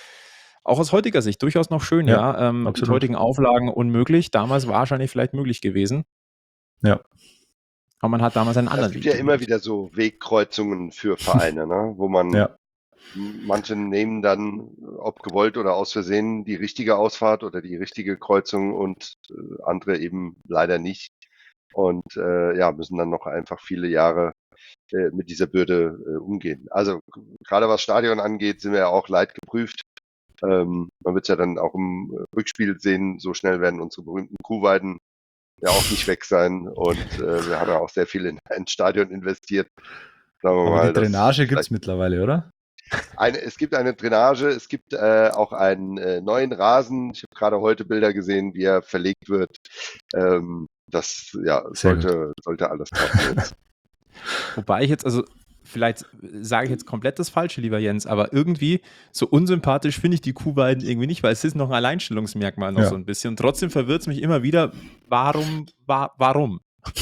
Auch aus heutiger Sicht durchaus noch schön, Ja, ja. Ähm, mit absolut. heutigen Auflagen unmöglich. Damals wahrscheinlich vielleicht möglich gewesen. Ja. Aber man hat damals einen anderen Es gibt Weg ja immer gewählt. wieder so Wegkreuzungen für Vereine, ne? wo man, Ja. manche nehmen dann, ob gewollt oder aus Versehen, die richtige Ausfahrt oder die richtige Kreuzung und äh, andere eben leider nicht. Und äh, ja, müssen dann noch einfach viele Jahre äh, mit dieser Bürde äh, umgehen. Also gerade was Stadion angeht, sind wir ja auch leidgeprüft. Ähm, man wird es ja dann auch im Rückspiel sehen, so schnell werden unsere berühmten Kuhweiden ja auch nicht weg sein. Und äh, wir haben ja auch sehr viel in ein Stadion investiert. Sagen wir Aber mal, die dass Drainage gibt es vielleicht mittlerweile, oder? eine, es gibt eine Drainage, es gibt äh, auch einen äh, neuen Rasen. Ich habe gerade heute Bilder gesehen, wie er verlegt wird. Ähm, das ja, Sehr sollte, sollte alles passen jetzt. Wobei ich jetzt, also vielleicht sage ich jetzt komplett das Falsche, lieber Jens, aber irgendwie so unsympathisch finde ich die Kuhweiden irgendwie nicht, weil es ist noch ein Alleinstellungsmerkmal noch Ja. so ein bisschen. Und trotzdem verwirrt es mich immer wieder, warum, wa warum?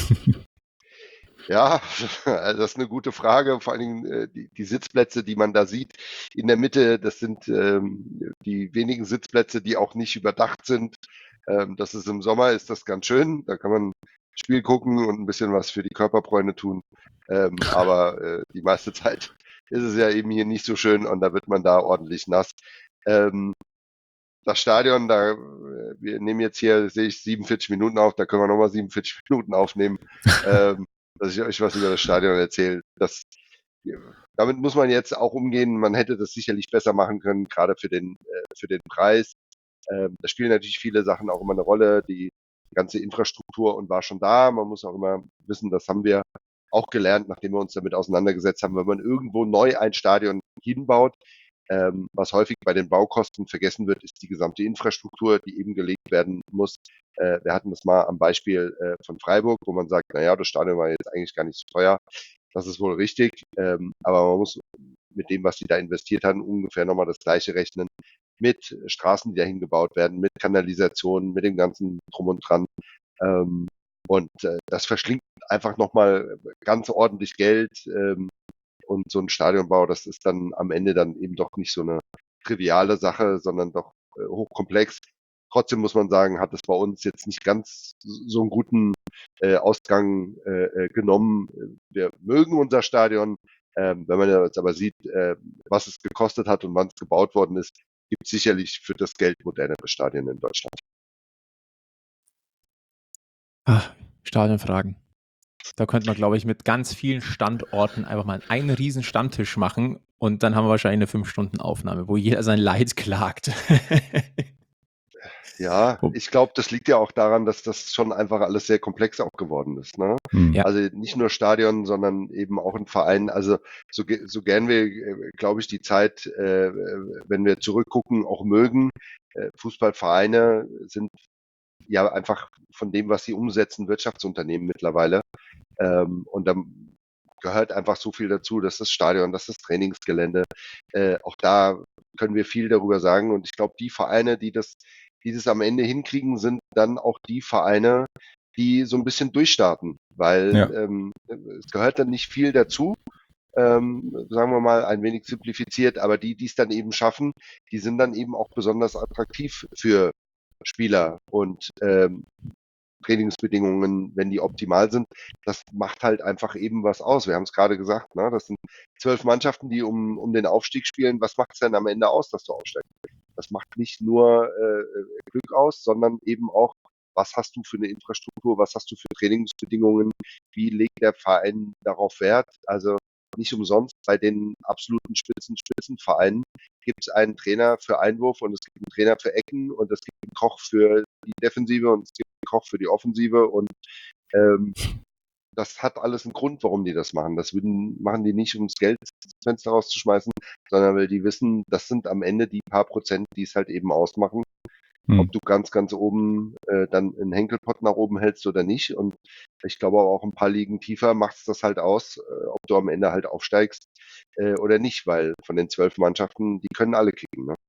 Ja, also das ist eine gute Frage. Vor allen Dingen äh, die, die Sitzplätze, die man da sieht in der Mitte, das sind ähm, die wenigen Sitzplätze, die auch nicht überdacht sind. Ähm, das ist im Sommer, ist das ganz schön. Da kann man Spiel gucken und ein bisschen was für die Körperbräune tun. Ähm, aber äh, die meiste Zeit ist es ja eben hier nicht so schön und da wird man da ordentlich nass. Ähm, das Stadion, da äh, wir nehmen jetzt hier, sehe ich, siebenundvierzig Minuten auf, da können wir nochmal siebenundvierzig Minuten aufnehmen. ähm, dass ich euch was über das Stadion erzähle. Das, damit muss man jetzt auch umgehen. Man hätte das sicherlich besser machen können, gerade für den, äh, für den Preis. Ähm, da spielen natürlich viele Sachen auch immer eine Rolle. Die ganze Infrastruktur und war schon da. Man muss auch immer wissen, das haben wir auch gelernt, nachdem wir uns damit auseinandergesetzt haben, wenn man irgendwo neu ein Stadion hinbaut. Ähm, was häufig bei den Baukosten vergessen wird, ist die gesamte Infrastruktur, die eben gelegt werden muss. Äh, wir hatten das mal am Beispiel äh, von Freiburg, wo man sagt, naja, das Stadion war jetzt eigentlich gar nicht so teuer. Das ist wohl richtig, ähm, aber man muss mit dem, was sie da investiert haben, ungefähr nochmal das Gleiche rechnen. Mit Straßen, die dahin gebaut werden, mit Kanalisationen, mit dem ganzen Drum und Dran. Ähm, und äh, das verschlingt einfach nochmal ganz ordentlich Geld. Ähm, und so ein Stadionbau, das ist dann am Ende dann eben doch nicht so eine triviale Sache, sondern doch äh, hochkomplex. Trotzdem muss man sagen, hat es bei uns jetzt nicht ganz so einen guten äh, Ausgang äh, genommen. Wir mögen unser Stadion. Ähm, wenn man jetzt aber sieht, äh, was es gekostet hat und wann es gebaut worden ist, gibt es sicherlich für das Geld modernere Stadien in Deutschland. Ach, Stadionfragen. Da könnte man, glaube ich, mit ganz vielen Standorten einfach mal einen riesen Stammtisch machen und dann haben wir wahrscheinlich eine fünf Stunden Aufnahme, wo jeder sein Leid klagt. Ja, ich glaube, das liegt ja auch daran, dass das schon einfach alles sehr komplex auch geworden ist. Ne? Hm. Ja. Also nicht nur Stadion, sondern eben auch ein Verein. Also so, so gern wir, glaube ich, die Zeit, äh, wenn wir zurückgucken, auch mögen. Äh, Fußballvereine sind ja einfach von dem, was sie umsetzen, Wirtschaftsunternehmen mittlerweile. Ähm, und dann gehört einfach so viel dazu, dass das Stadion, dass das Trainingsgelände, äh, auch da können wir viel darüber sagen. Und ich glaube, die Vereine, die das, die das am Ende hinkriegen, sind dann auch die Vereine, die so ein bisschen durchstarten, weil Ja. ähm, es gehört dann nicht viel dazu. Ähm, sagen wir mal ein wenig simplifiziert, aber die, die es dann eben schaffen, die sind dann eben auch besonders attraktiv für Spieler und ähm, Trainingsbedingungen, wenn die optimal sind, das macht halt einfach eben was aus. Wir haben es gerade gesagt, ne? Das sind zwölf Mannschaften, die um, um den Aufstieg spielen. Was macht es denn am Ende aus, dass du aufsteigst? Das macht nicht nur äh, Glück aus, sondern eben auch, was hast du für eine Infrastruktur, was hast du für Trainingsbedingungen, wie legt der Verein darauf Wert? Also nicht umsonst bei den absoluten Spitzen, Spitzenvereinen gibt es einen Trainer für Einwurf und es gibt einen Trainer für Ecken und es gibt einen Koch für die Defensive und es gibt einen Koch für die Offensive und ähm, das hat alles einen Grund, warum die das machen. Das würden, machen die nicht, um das Geld ins Fenster rauszuschmeißen, sondern weil die wissen, das sind am Ende die paar Prozent, die es halt eben ausmachen. Hm. Ob du ganz, ganz oben äh, dann einen Henkelpott nach oben hältst oder nicht. Und ich glaube aber auch ein paar Ligen tiefer macht es das halt aus, äh, ob du am Ende halt aufsteigst äh, oder nicht, weil von den zwölf Mannschaften, die können alle kicken. Ne?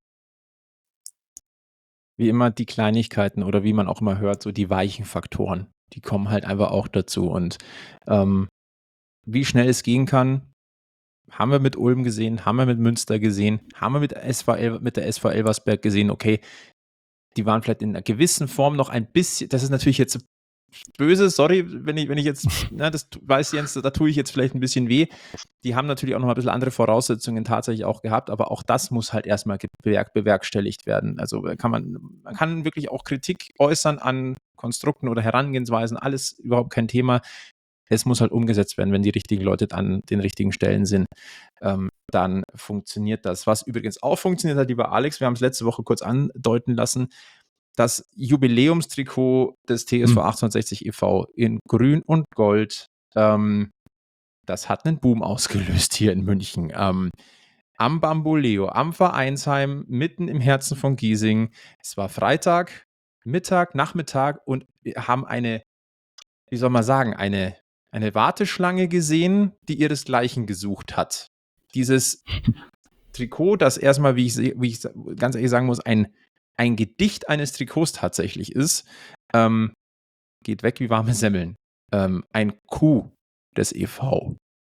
Wie immer die Kleinigkeiten oder wie man auch immer hört, so die weichen Faktoren, die kommen halt einfach auch dazu. Und ähm, wie schnell es gehen kann, haben wir mit Ulm gesehen, haben wir mit Münster gesehen, haben wir mit, S V El, mit der S V Elversberg gesehen, okay, die waren vielleicht in einer gewissen Form noch ein bisschen, das ist natürlich jetzt böse, sorry, wenn ich, wenn ich jetzt, na, das weiß Jens, da tue ich jetzt vielleicht ein bisschen weh. Die haben natürlich auch noch mal ein bisschen andere Voraussetzungen tatsächlich auch gehabt, aber auch das muss halt erstmal bewerk, bewerkstelligt werden. Also kann man, man kann wirklich auch Kritik äußern an Konstrukten oder Herangehensweisen, alles überhaupt kein Thema. Es muss halt umgesetzt werden, wenn die richtigen Leute an den richtigen Stellen sind. Ähm, dann funktioniert das. Was übrigens auch funktioniert hat, lieber Alex, wir haben es letzte Woche kurz andeuten lassen, das Jubiläumstrikot des T S V Hm. achtzehnhundertsechzig e V in Grün und Gold, ähm, das hat einen Boom ausgelöst hier in München. Ähm, am Bamboleo, am Vereinsheim, mitten im Herzen von Giesing. Es war Freitag, Mittag, Nachmittag und wir haben eine, wie soll man sagen, eine, eine Warteschlange gesehen, die ihresgleichen gesucht hat. Dieses Trikot, das erstmal, wie ich, wie ich ganz ehrlich sagen muss, ein, ein Gedicht eines Trikots tatsächlich ist, ähm, geht weg wie warme Semmeln. Ähm, ein Coup des E V.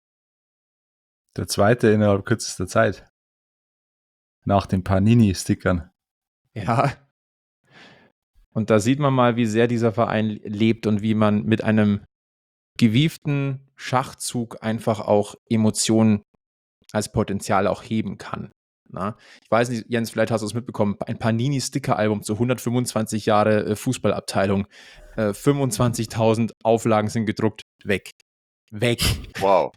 Der zweite innerhalb kürzester Zeit. Nach den Panini-Stickern. Ja. Und da sieht man mal, wie sehr dieser Verein lebt und wie man mit einem gewieften Schachzug einfach auch Emotionen als Potenzial auch heben kann. Na? Ich weiß nicht, Jens, vielleicht hast du es mitbekommen, ein Panini-Sticker-Album zu hundertfünfundzwanzig Jahre äh, Fußballabteilung, äh, fünfundzwanzigtausend Auflagen sind gedruckt, weg. Weg. Wow.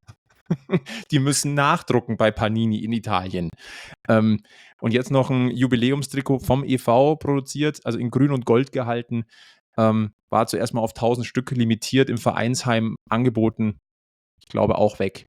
Die müssen nachdrucken bei Panini in Italien. Ähm, und jetzt noch ein Jubiläumstrikot vom E V produziert, also in Grün und Gold gehalten. Ähm, war zuerst mal auf tausend Stück limitiert im Vereinsheim angeboten. Ich glaube auch weg.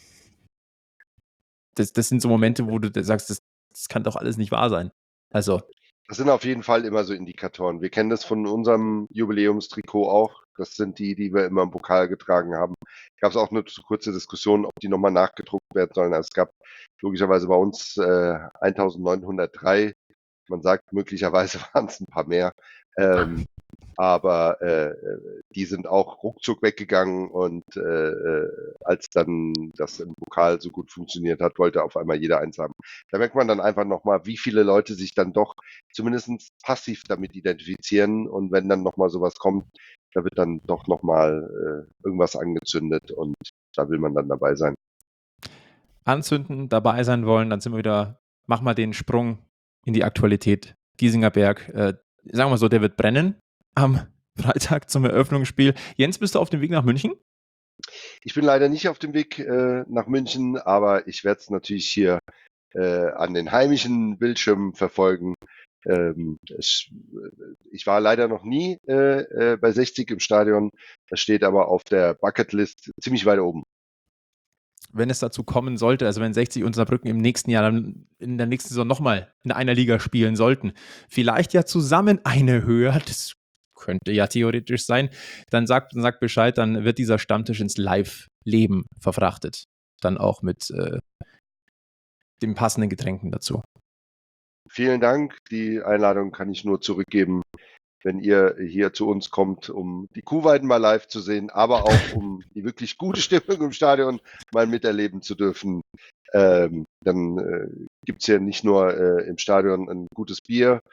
Das, das sind so Momente, wo du sagst, das, das kann doch alles nicht wahr sein. Also. Das sind auf jeden Fall immer so Indikatoren. Wir kennen das von unserem Jubiläumstrikot auch. Das sind die, die wir immer im Pokal getragen haben. Gab es auch eine kurze Diskussion, ob die nochmal nachgedruckt werden sollen. Also es gab logischerweise bei uns äh, eintausendneunhundertdrei. Man sagt, möglicherweise waren es ein paar mehr. Ähm, aber äh, die sind auch ruckzuck weggegangen und äh, als dann das im Pokal so gut funktioniert hat, wollte auf einmal jeder eins haben. Da merkt man dann einfach nochmal, wie viele Leute sich dann doch zumindest passiv damit identifizieren und wenn dann nochmal sowas kommt, da wird dann doch nochmal äh, irgendwas angezündet und da will man dann dabei sein. Anzünden, dabei sein wollen, dann sind wir wieder, mach mal den Sprung in die Aktualität. Giesinger Berg, äh, sagen wir so, der wird brennen am Freitag zum Eröffnungsspiel. Jens, bist du auf dem Weg nach München? Ich bin leider nicht auf dem Weg äh, nach München, aber ich werde es natürlich hier äh, an den heimischen Bildschirmen verfolgen. Ähm, ich, ich war leider noch nie äh, äh, bei sechzig im Stadion. Das steht aber auf der Bucketlist ziemlich weit oben. Wenn es dazu kommen sollte, also wenn sechzig und Saarbrücken im nächsten Jahr dann in der nächsten Saison nochmal in einer Liga spielen sollten, vielleicht ja zusammen eine höher, das könnte ja theoretisch sein, dann sagt, dann sagt Bescheid, dann wird dieser Stammtisch ins Live-Leben verfrachtet. Dann auch mit äh, den passenden Getränken dazu. Vielen Dank. Die Einladung kann ich nur zurückgeben, wenn ihr hier zu uns kommt, um die Kuhweiden mal live zu sehen, aber auch um die wirklich gute Stimmung im Stadion mal miterleben zu dürfen. Ähm, dann äh, gibt es hier nicht nur äh, im Stadion ein gutes Bier,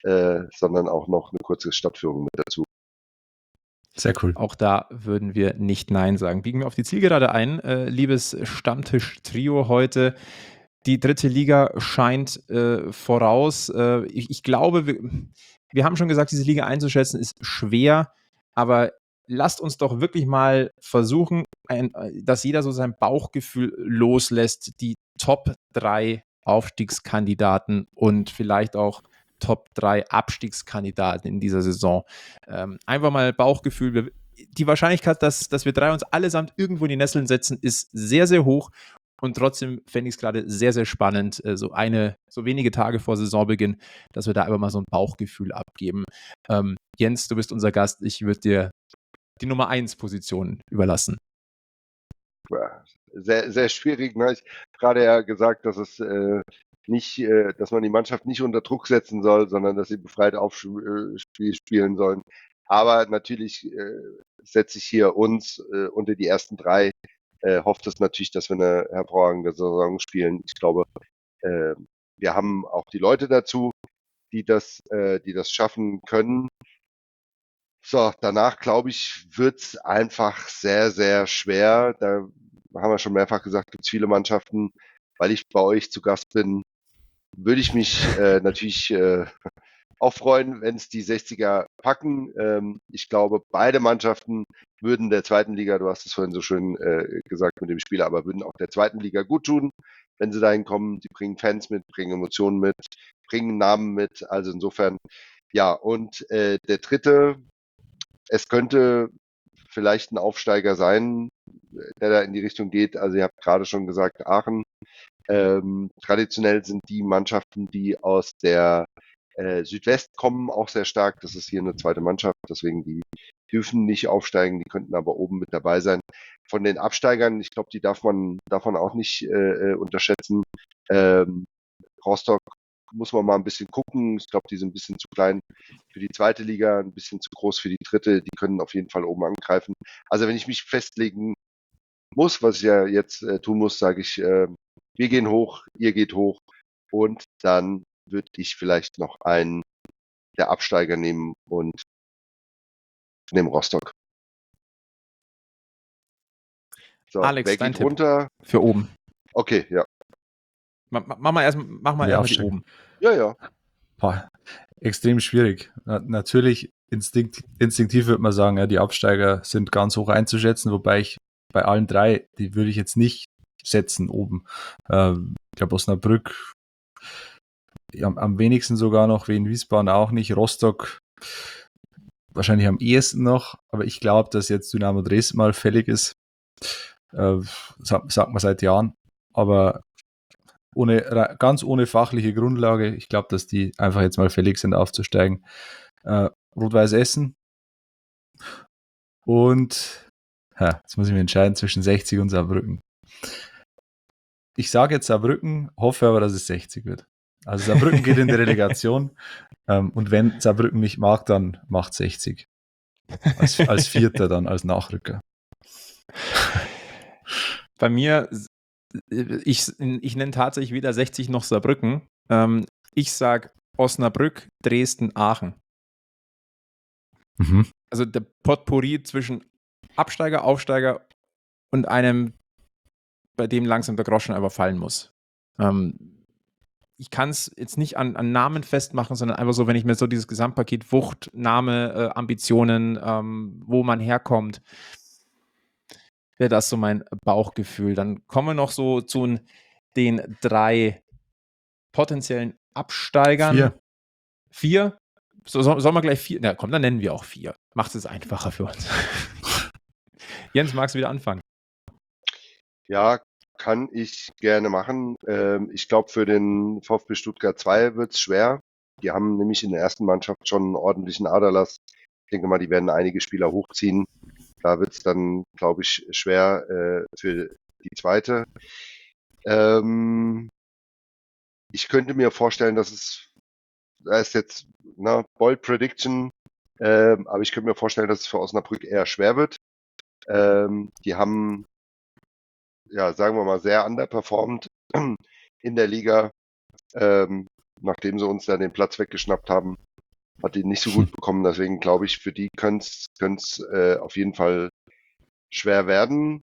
äh, sondern auch noch eine kurze Stadtführung mit dazu. Sehr cool. Auch da würden wir nicht Nein sagen. Biegen wir auf die Zielgerade ein, äh, liebes Stammtisch-Trio heute. Die dritte Liga scheint äh, voraus. Äh, ich, ich glaube, wir, wir haben schon gesagt, diese Liga einzuschätzen ist schwer, aber lasst uns doch wirklich mal versuchen, ein, dass jeder so sein Bauchgefühl loslässt, die Top drei Aufstiegskandidaten und vielleicht auch Top drei Abstiegskandidaten in dieser Saison. Ähm, einfach mal Bauchgefühl. Wir, die Wahrscheinlichkeit, dass, dass wir drei uns allesamt irgendwo in die Nesseln setzen, ist sehr, sehr hoch. Und trotzdem fände ich es gerade sehr, sehr spannend, äh, so eine, so wenige Tage vor Saisonbeginn, dass wir da einfach mal so ein Bauchgefühl abgeben. Ähm, Jens, du bist unser Gast. Ich würde dir die Nummer eins Position überlassen. Ja, sehr, sehr schwierig. Ne? Ich habe gerade ja gesagt, dass es äh, nicht, äh, dass man die Mannschaft nicht unter Druck setzen soll, sondern dass sie befreit Aufspiel spielen sollen. Aber natürlich äh, setze ich hier uns äh, unter die ersten drei. Äh, hofft es natürlich, dass wir eine hervorragende Saison spielen. Ich glaube, äh, wir haben auch die Leute dazu, die das, äh, die das schaffen können. So, danach glaube ich, wird's einfach sehr, sehr schwer. Da haben wir schon mehrfach gesagt, gibt's viele Mannschaften. Weil ich bei euch zu Gast bin, würde ich mich äh, natürlich äh, auch freuen, wenn es die sechziger packen. Ähm, ich glaube, beide Mannschaften würden der zweiten Liga, du hast es vorhin so schön äh, gesagt mit dem Spieler, aber würden auch der zweiten Liga gut tun, wenn sie dahin kommen. Die bringen Fans mit, bringen Emotionen mit, bringen Namen mit. Also insofern, ja. Und äh, der dritte, es könnte vielleicht ein Aufsteiger sein, der da in die Richtung geht. Also ihr habt gerade schon gesagt, Aachen. Ähm, traditionell sind die Mannschaften, die aus der äh, Südwest kommen, auch sehr stark. Das ist hier eine zweite Mannschaft, deswegen die dürfen nicht aufsteigen, die könnten aber oben mit dabei sein. Von den Absteigern, ich glaube, die darf man davon auch nicht äh, unterschätzen. Ähm, Rostock muss man mal ein bisschen gucken. Ich glaube, die sind ein bisschen zu klein für die zweite Liga, ein bisschen zu groß für die dritte. Die können auf jeden Fall oben angreifen. Also wenn ich mich festlegen muss, was ich ja jetzt äh, tun muss, sage ich, äh, wir gehen hoch, ihr geht hoch und dann würde ich vielleicht noch einen der Absteiger nehmen und nehmen Rostock. So, Alex, wer dein geht Tipp runter? für oben. Okay, ja. Ma- ma- Mach mal erst, mach mal Wer erst mal die aufsteigen? oben. Ja, ja. Boah, extrem schwierig. Na, natürlich, instinkt, instinktiv würde man sagen, ja, die Absteiger sind ganz hoch einzuschätzen, wobei ich bei allen drei, die würde ich jetzt nicht setzen oben. Ähm, ich glaube, Osnabrück am, am wenigsten sogar noch, Wien Wiesbaden auch nicht, Rostock wahrscheinlich am ehesten noch, aber ich glaube, dass jetzt Dynamo Dresden mal fällig ist. Äh, sagt, sagt man seit Jahren, aber ohne, ganz ohne fachliche Grundlage. Ich glaube, dass die einfach jetzt mal fällig sind, aufzusteigen. Äh, Rot-Weiß Essen und ja, jetzt muss ich mich entscheiden zwischen sechzig und Saarbrücken. Ich sage jetzt Saarbrücken, hoffe aber, dass es sechzig wird. Also Saarbrücken geht in die Relegation ähm, und wenn Saarbrücken nicht mag, dann macht sechzig. Als, als Vierter dann, als Nachrücker. Bei mir, ich, ich nenne tatsächlich weder sechzig noch Saarbrücken. Ähm, ich sage Osnabrück, Dresden, Aachen. Mhm. Also der Potpourri zwischen Absteiger, Aufsteiger und einem, bei dem langsam der Groschen aber fallen muss. Ähm, ich kann es jetzt nicht an, an Namen festmachen, sondern einfach so, wenn ich mir so dieses Gesamtpaket Wucht, Name, äh, Ambitionen, ähm, wo man herkommt, wäre das so mein Bauchgefühl. Dann kommen wir noch so zu den drei potenziellen Absteigern. Vier. Vier? So, soll, soll man gleich vier? Na komm, dann nennen wir auch vier. Macht es einfacher für uns. Jens, magst du wieder anfangen? Ja, kann ich gerne machen. Ähm, ich glaube, für den VfB Stuttgart zwei wird's schwer. Die haben nämlich in der ersten Mannschaft schon einen ordentlichen Aderlass. Ich denke mal, die werden einige Spieler hochziehen. Da wird's dann, glaube ich, schwer äh, für die zweite. Ähm, ich könnte mir vorstellen, dass es, da ist jetzt ne, Bold Prediction, ähm, aber ich könnte mir vorstellen, dass es für Osnabrück eher schwer wird. Ähm, die haben, ja, sagen wir mal, sehr underperformed in der Liga, ähm, nachdem sie uns dann den Platz weggeschnappt haben. hat ihn nicht so gut bekommen. Deswegen glaube ich, für die könnte es äh, auf jeden Fall schwer werden.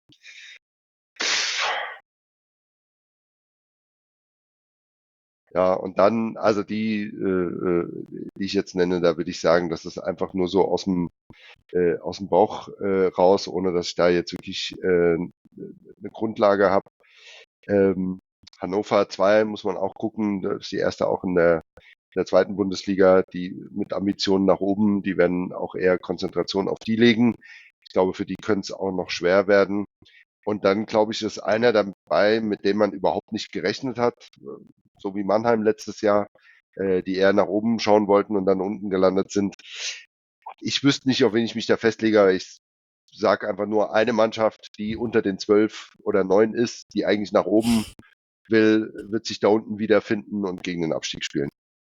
Ja, und dann, also die, äh, die ich jetzt nenne, da würde ich sagen, das ist einfach nur so aus dem, äh, aus dem Bauch äh, raus, ohne dass ich da jetzt wirklich äh, eine Grundlage habe. Ähm, Hannover zwei muss man auch gucken, das ist die erste auch in der, in der zweiten Bundesliga, die mit Ambitionen nach oben, die werden auch eher Konzentration auf die legen. Ich glaube, für die könnte es auch noch schwer werden. Und dann, glaube ich, ist einer dabei, mit dem man überhaupt nicht gerechnet hat, so wie Mannheim letztes Jahr, äh, die eher nach oben schauen wollten und dann unten gelandet sind. Ich wüsste nicht, auf wen ich mich da festlege, aber ich sage einfach nur eine Mannschaft, die unter den zwölf oder neun ist, die eigentlich nach oben will, wird sich da unten wiederfinden und gegen den Abstieg spielen.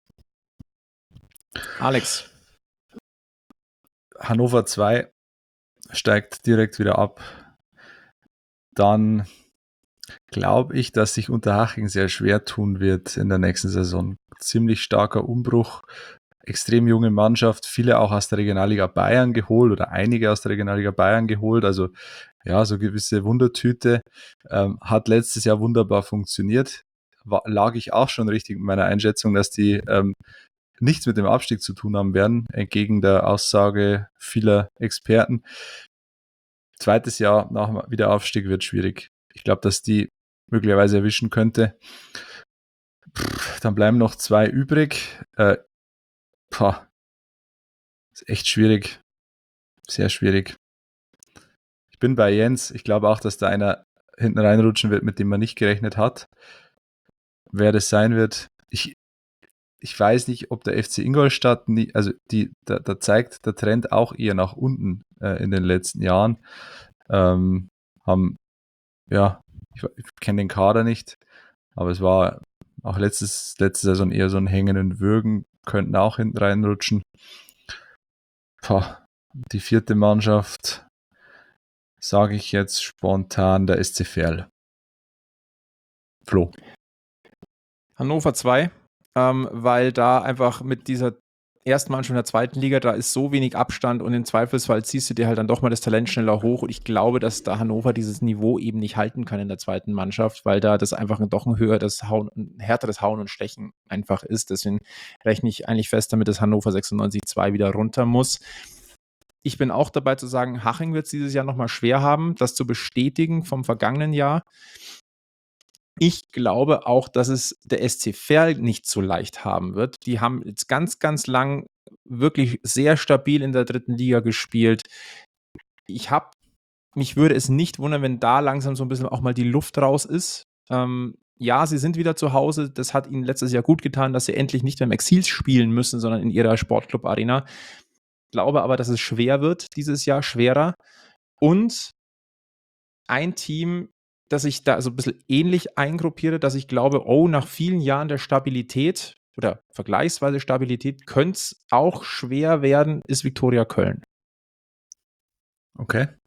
Alex. Hannover zwei steigt direkt wieder ab. Dann glaube ich, dass sich Unterhaching sehr schwer tun wird in der nächsten Saison. Ziemlich starker Umbruch, extrem junge Mannschaft, viele auch aus der Regionalliga Bayern geholt oder einige aus der Regionalliga Bayern geholt, also ja, so gewisse Wundertüte. Ähm, hat letztes Jahr wunderbar funktioniert. War, lag ich auch schon richtig mit meiner Einschätzung, dass die ähm, nichts mit dem Abstieg zu tun haben werden, entgegen der Aussage vieler Experten. Zweites Jahr nach dem Wiederaufstieg wird schwierig. Ich glaube, dass die möglicherweise erwischen könnte. Pff, dann bleiben noch zwei übrig. Äh, pah, ist echt schwierig. Sehr schwierig. Ich bin bei Jens. Ich glaube auch, dass da einer hinten reinrutschen wird, mit dem man nicht gerechnet hat. Wer das sein wird, ich, ich weiß nicht, ob der F C Ingolstadt, nie, also die, da, da zeigt der Trend auch eher nach unten äh, in den letzten Jahren. Ähm, haben, ja, ich, ich kenne den Kader nicht, aber es war auch letztes, letzte Saison eher so ein Hängen und Würgen, könnten auch hinten reinrutschen. Pah, die vierte Mannschaft, sage ich jetzt spontan, der S C Verl. Flo. Hannover zwei, ähm, weil da einfach mit dieser ersten Mannschaft in der zweiten Liga, da ist so wenig Abstand und im Zweifelsfall ziehst du dir halt dann doch mal das Talent schneller hoch und ich glaube, dass da Hannover dieses Niveau eben nicht halten kann in der zweiten Mannschaft, weil da das einfach doch ein höheres Hauen, ein härteres Hauen und Stechen einfach ist. Deswegen rechne ich eigentlich fest damit, dass Hannover sechsundneunzig zwei wieder runter muss. Ich bin auch dabei zu sagen, Haching wird es dieses Jahr nochmal schwer haben, das zu bestätigen vom vergangenen Jahr. Ich glaube auch, dass es der S C Verl nicht so leicht haben wird. Die haben jetzt ganz, ganz lang wirklich sehr stabil in der dritten Liga gespielt. Ich habe, mich würde es nicht wundern, wenn da langsam so ein bisschen auch mal die Luft raus ist. Ähm, ja, sie sind wieder zu Hause. Das hat ihnen letztes Jahr gut getan, dass sie endlich nicht mehr im Exil spielen müssen, sondern in ihrer Sportclub-Arena. Ich glaube aber, dass es schwer wird, dieses Jahr schwerer. Und ein Team, dass ich da so ein bisschen ähnlich eingruppiere, dass ich glaube, oh, nach vielen Jahren der Stabilität oder vergleichsweise Stabilität könnte es auch schwer werden, ist Viktoria Köln. Okay.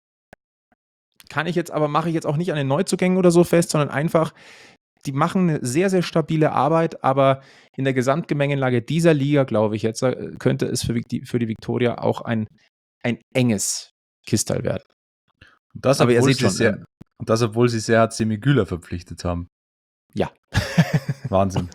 Kann ich jetzt aber, mache ich jetzt auch nicht an den Neuzugängen oder so fest, sondern einfach, die machen eine sehr, sehr stabile Arbeit, aber in der Gesamtgemengelage dieser Liga, glaube ich jetzt, könnte es für die, für die Viktoria auch ein, ein enges Kistal werden. Und das, aber ihr obwohl seht sie schon, sehr, ähm, und das, obwohl sie Serhat Semigüler verpflichtet haben. Ja. Wahnsinn.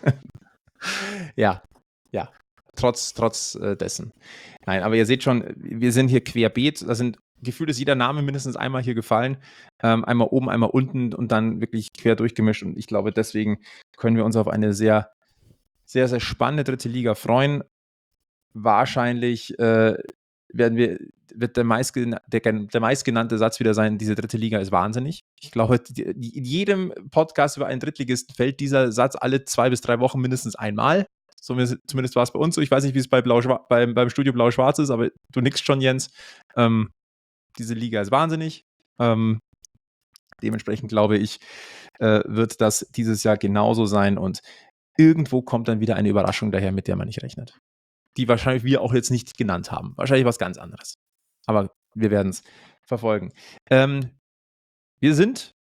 Ja, ja. Trotz, trotz äh, dessen. Nein, aber ihr seht schon, wir sind hier querbeet. Da sind gefühlt ist jeder Name mindestens einmal hier gefallen. Ähm, einmal oben, einmal unten und dann wirklich quer durchgemischt. Und ich glaube, deswegen können wir uns auf eine sehr, sehr, sehr spannende dritte Liga freuen. Wahrscheinlich äh, werden wir, wird der, meistgen- der, der meistgenannte Satz wieder sein, diese dritte Liga ist wahnsinnig. Ich glaube, die, die, in jedem Podcast über einen Drittligisten fällt dieser Satz alle zwei bis drei Wochen mindestens einmal. So, zumindest war es bei uns so. Ich weiß nicht, wie es bei Blau, beim, beim Studio Blau-Schwarz ist, aber du nickst schon, Jens. Ähm, diese Liga ist wahnsinnig. Ähm, dementsprechend glaube ich, äh, wird das dieses Jahr genauso sein und irgendwo kommt dann wieder eine Überraschung daher, mit der man nicht rechnet. Die wahrscheinlich wir auch jetzt nicht genannt haben. Wahrscheinlich was ganz anderes. Aber wir werden es verfolgen. Ähm, wir sind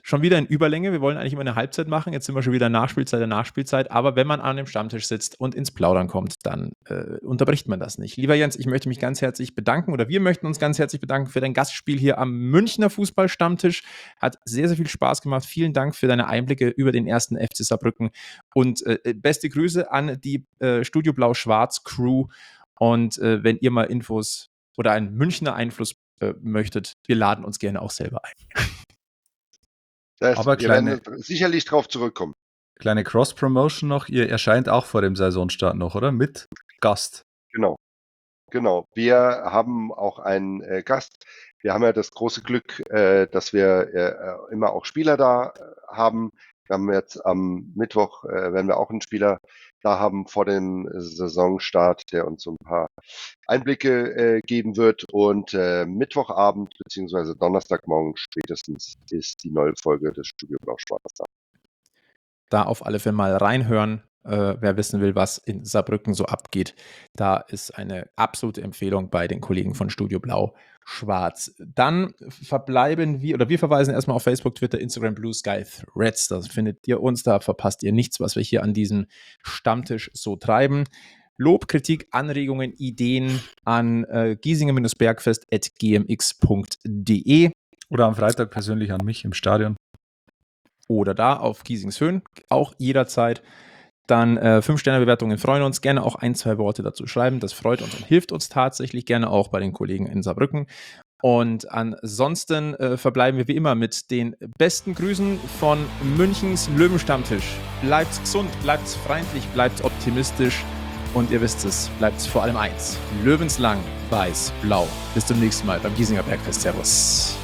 schon wieder in Überlänge. Wir wollen eigentlich immer eine Halbzeit machen. Jetzt sind wir schon wieder Nachspielzeit der Nachspielzeit. Aber wenn man an dem Stammtisch sitzt und ins Plaudern kommt, dann äh, unterbricht man das nicht. Lieber Jens, ich möchte mich ganz herzlich bedanken oder wir möchten uns ganz herzlich bedanken für dein Gastspiel hier am Münchner Fußballstammtisch. Hat sehr, sehr viel Spaß gemacht. Vielen Dank für deine Einblicke über den ersten F C Saarbrücken und äh, beste Grüße an die äh, Studio Blau-Schwarz Crew. Und äh, wenn ihr mal Infos oder einen Münchner Einfluss äh, möchtet, wir laden uns gerne auch selber ein. Das, Aber wir kleine- werden sicherlich drauf zurückkommen. Kleine Cross-Promotion noch. Ihr erscheint auch vor dem Saisonstart noch, oder? Mit Gast. Genau. Genau. Wir haben auch einen äh, Gast. Wir haben ja das große Glück, äh, dass wir äh, immer auch Spieler da äh, haben. Wir haben jetzt am Mittwoch, äh, werden wir auch einen Spieler da haben vor dem Saisonstart, der uns so ein paar Einblicke äh, geben wird. Und äh, Mittwochabend beziehungsweise Donnerstagmorgen spätestens ist die neue Folge des Studio Blau-Schwarz da. Da auf alle Fälle mal reinhören. Äh, wer wissen will, was in Saarbrücken so abgeht, da ist eine absolute Empfehlung bei den Kollegen von Studio Blau-Schwarz. Dann verbleiben wir, oder wir verweisen erstmal auf Facebook, Twitter, Instagram, Blue Sky Threads. Da findet ihr uns, da verpasst ihr nichts, was wir hier an diesem Stammtisch so treiben. Lob, Kritik, Anregungen, Ideen an äh, giesinger-bergfest at g m x punkt d e Oder am Freitag persönlich an mich im Stadion. oder da auf Giesingshöhen, auch jederzeit. Dann äh, fünf Sterne Bewertungen freuen uns. Gerne auch ein, zwei Worte dazu schreiben. Das freut uns und hilft uns tatsächlich. Gerne auch bei den Kollegen in Saarbrücken. Und ansonsten äh, verbleiben wir wie immer mit den besten Grüßen von Münchens Löwenstammtisch. Bleibt gesund, bleibt freundlich, bleibt optimistisch. Und ihr wisst es, bleibt vor allem eins. Löwenslang, weiß, blau. Bis zum nächsten Mal beim Giesinger Bergfest. Servus.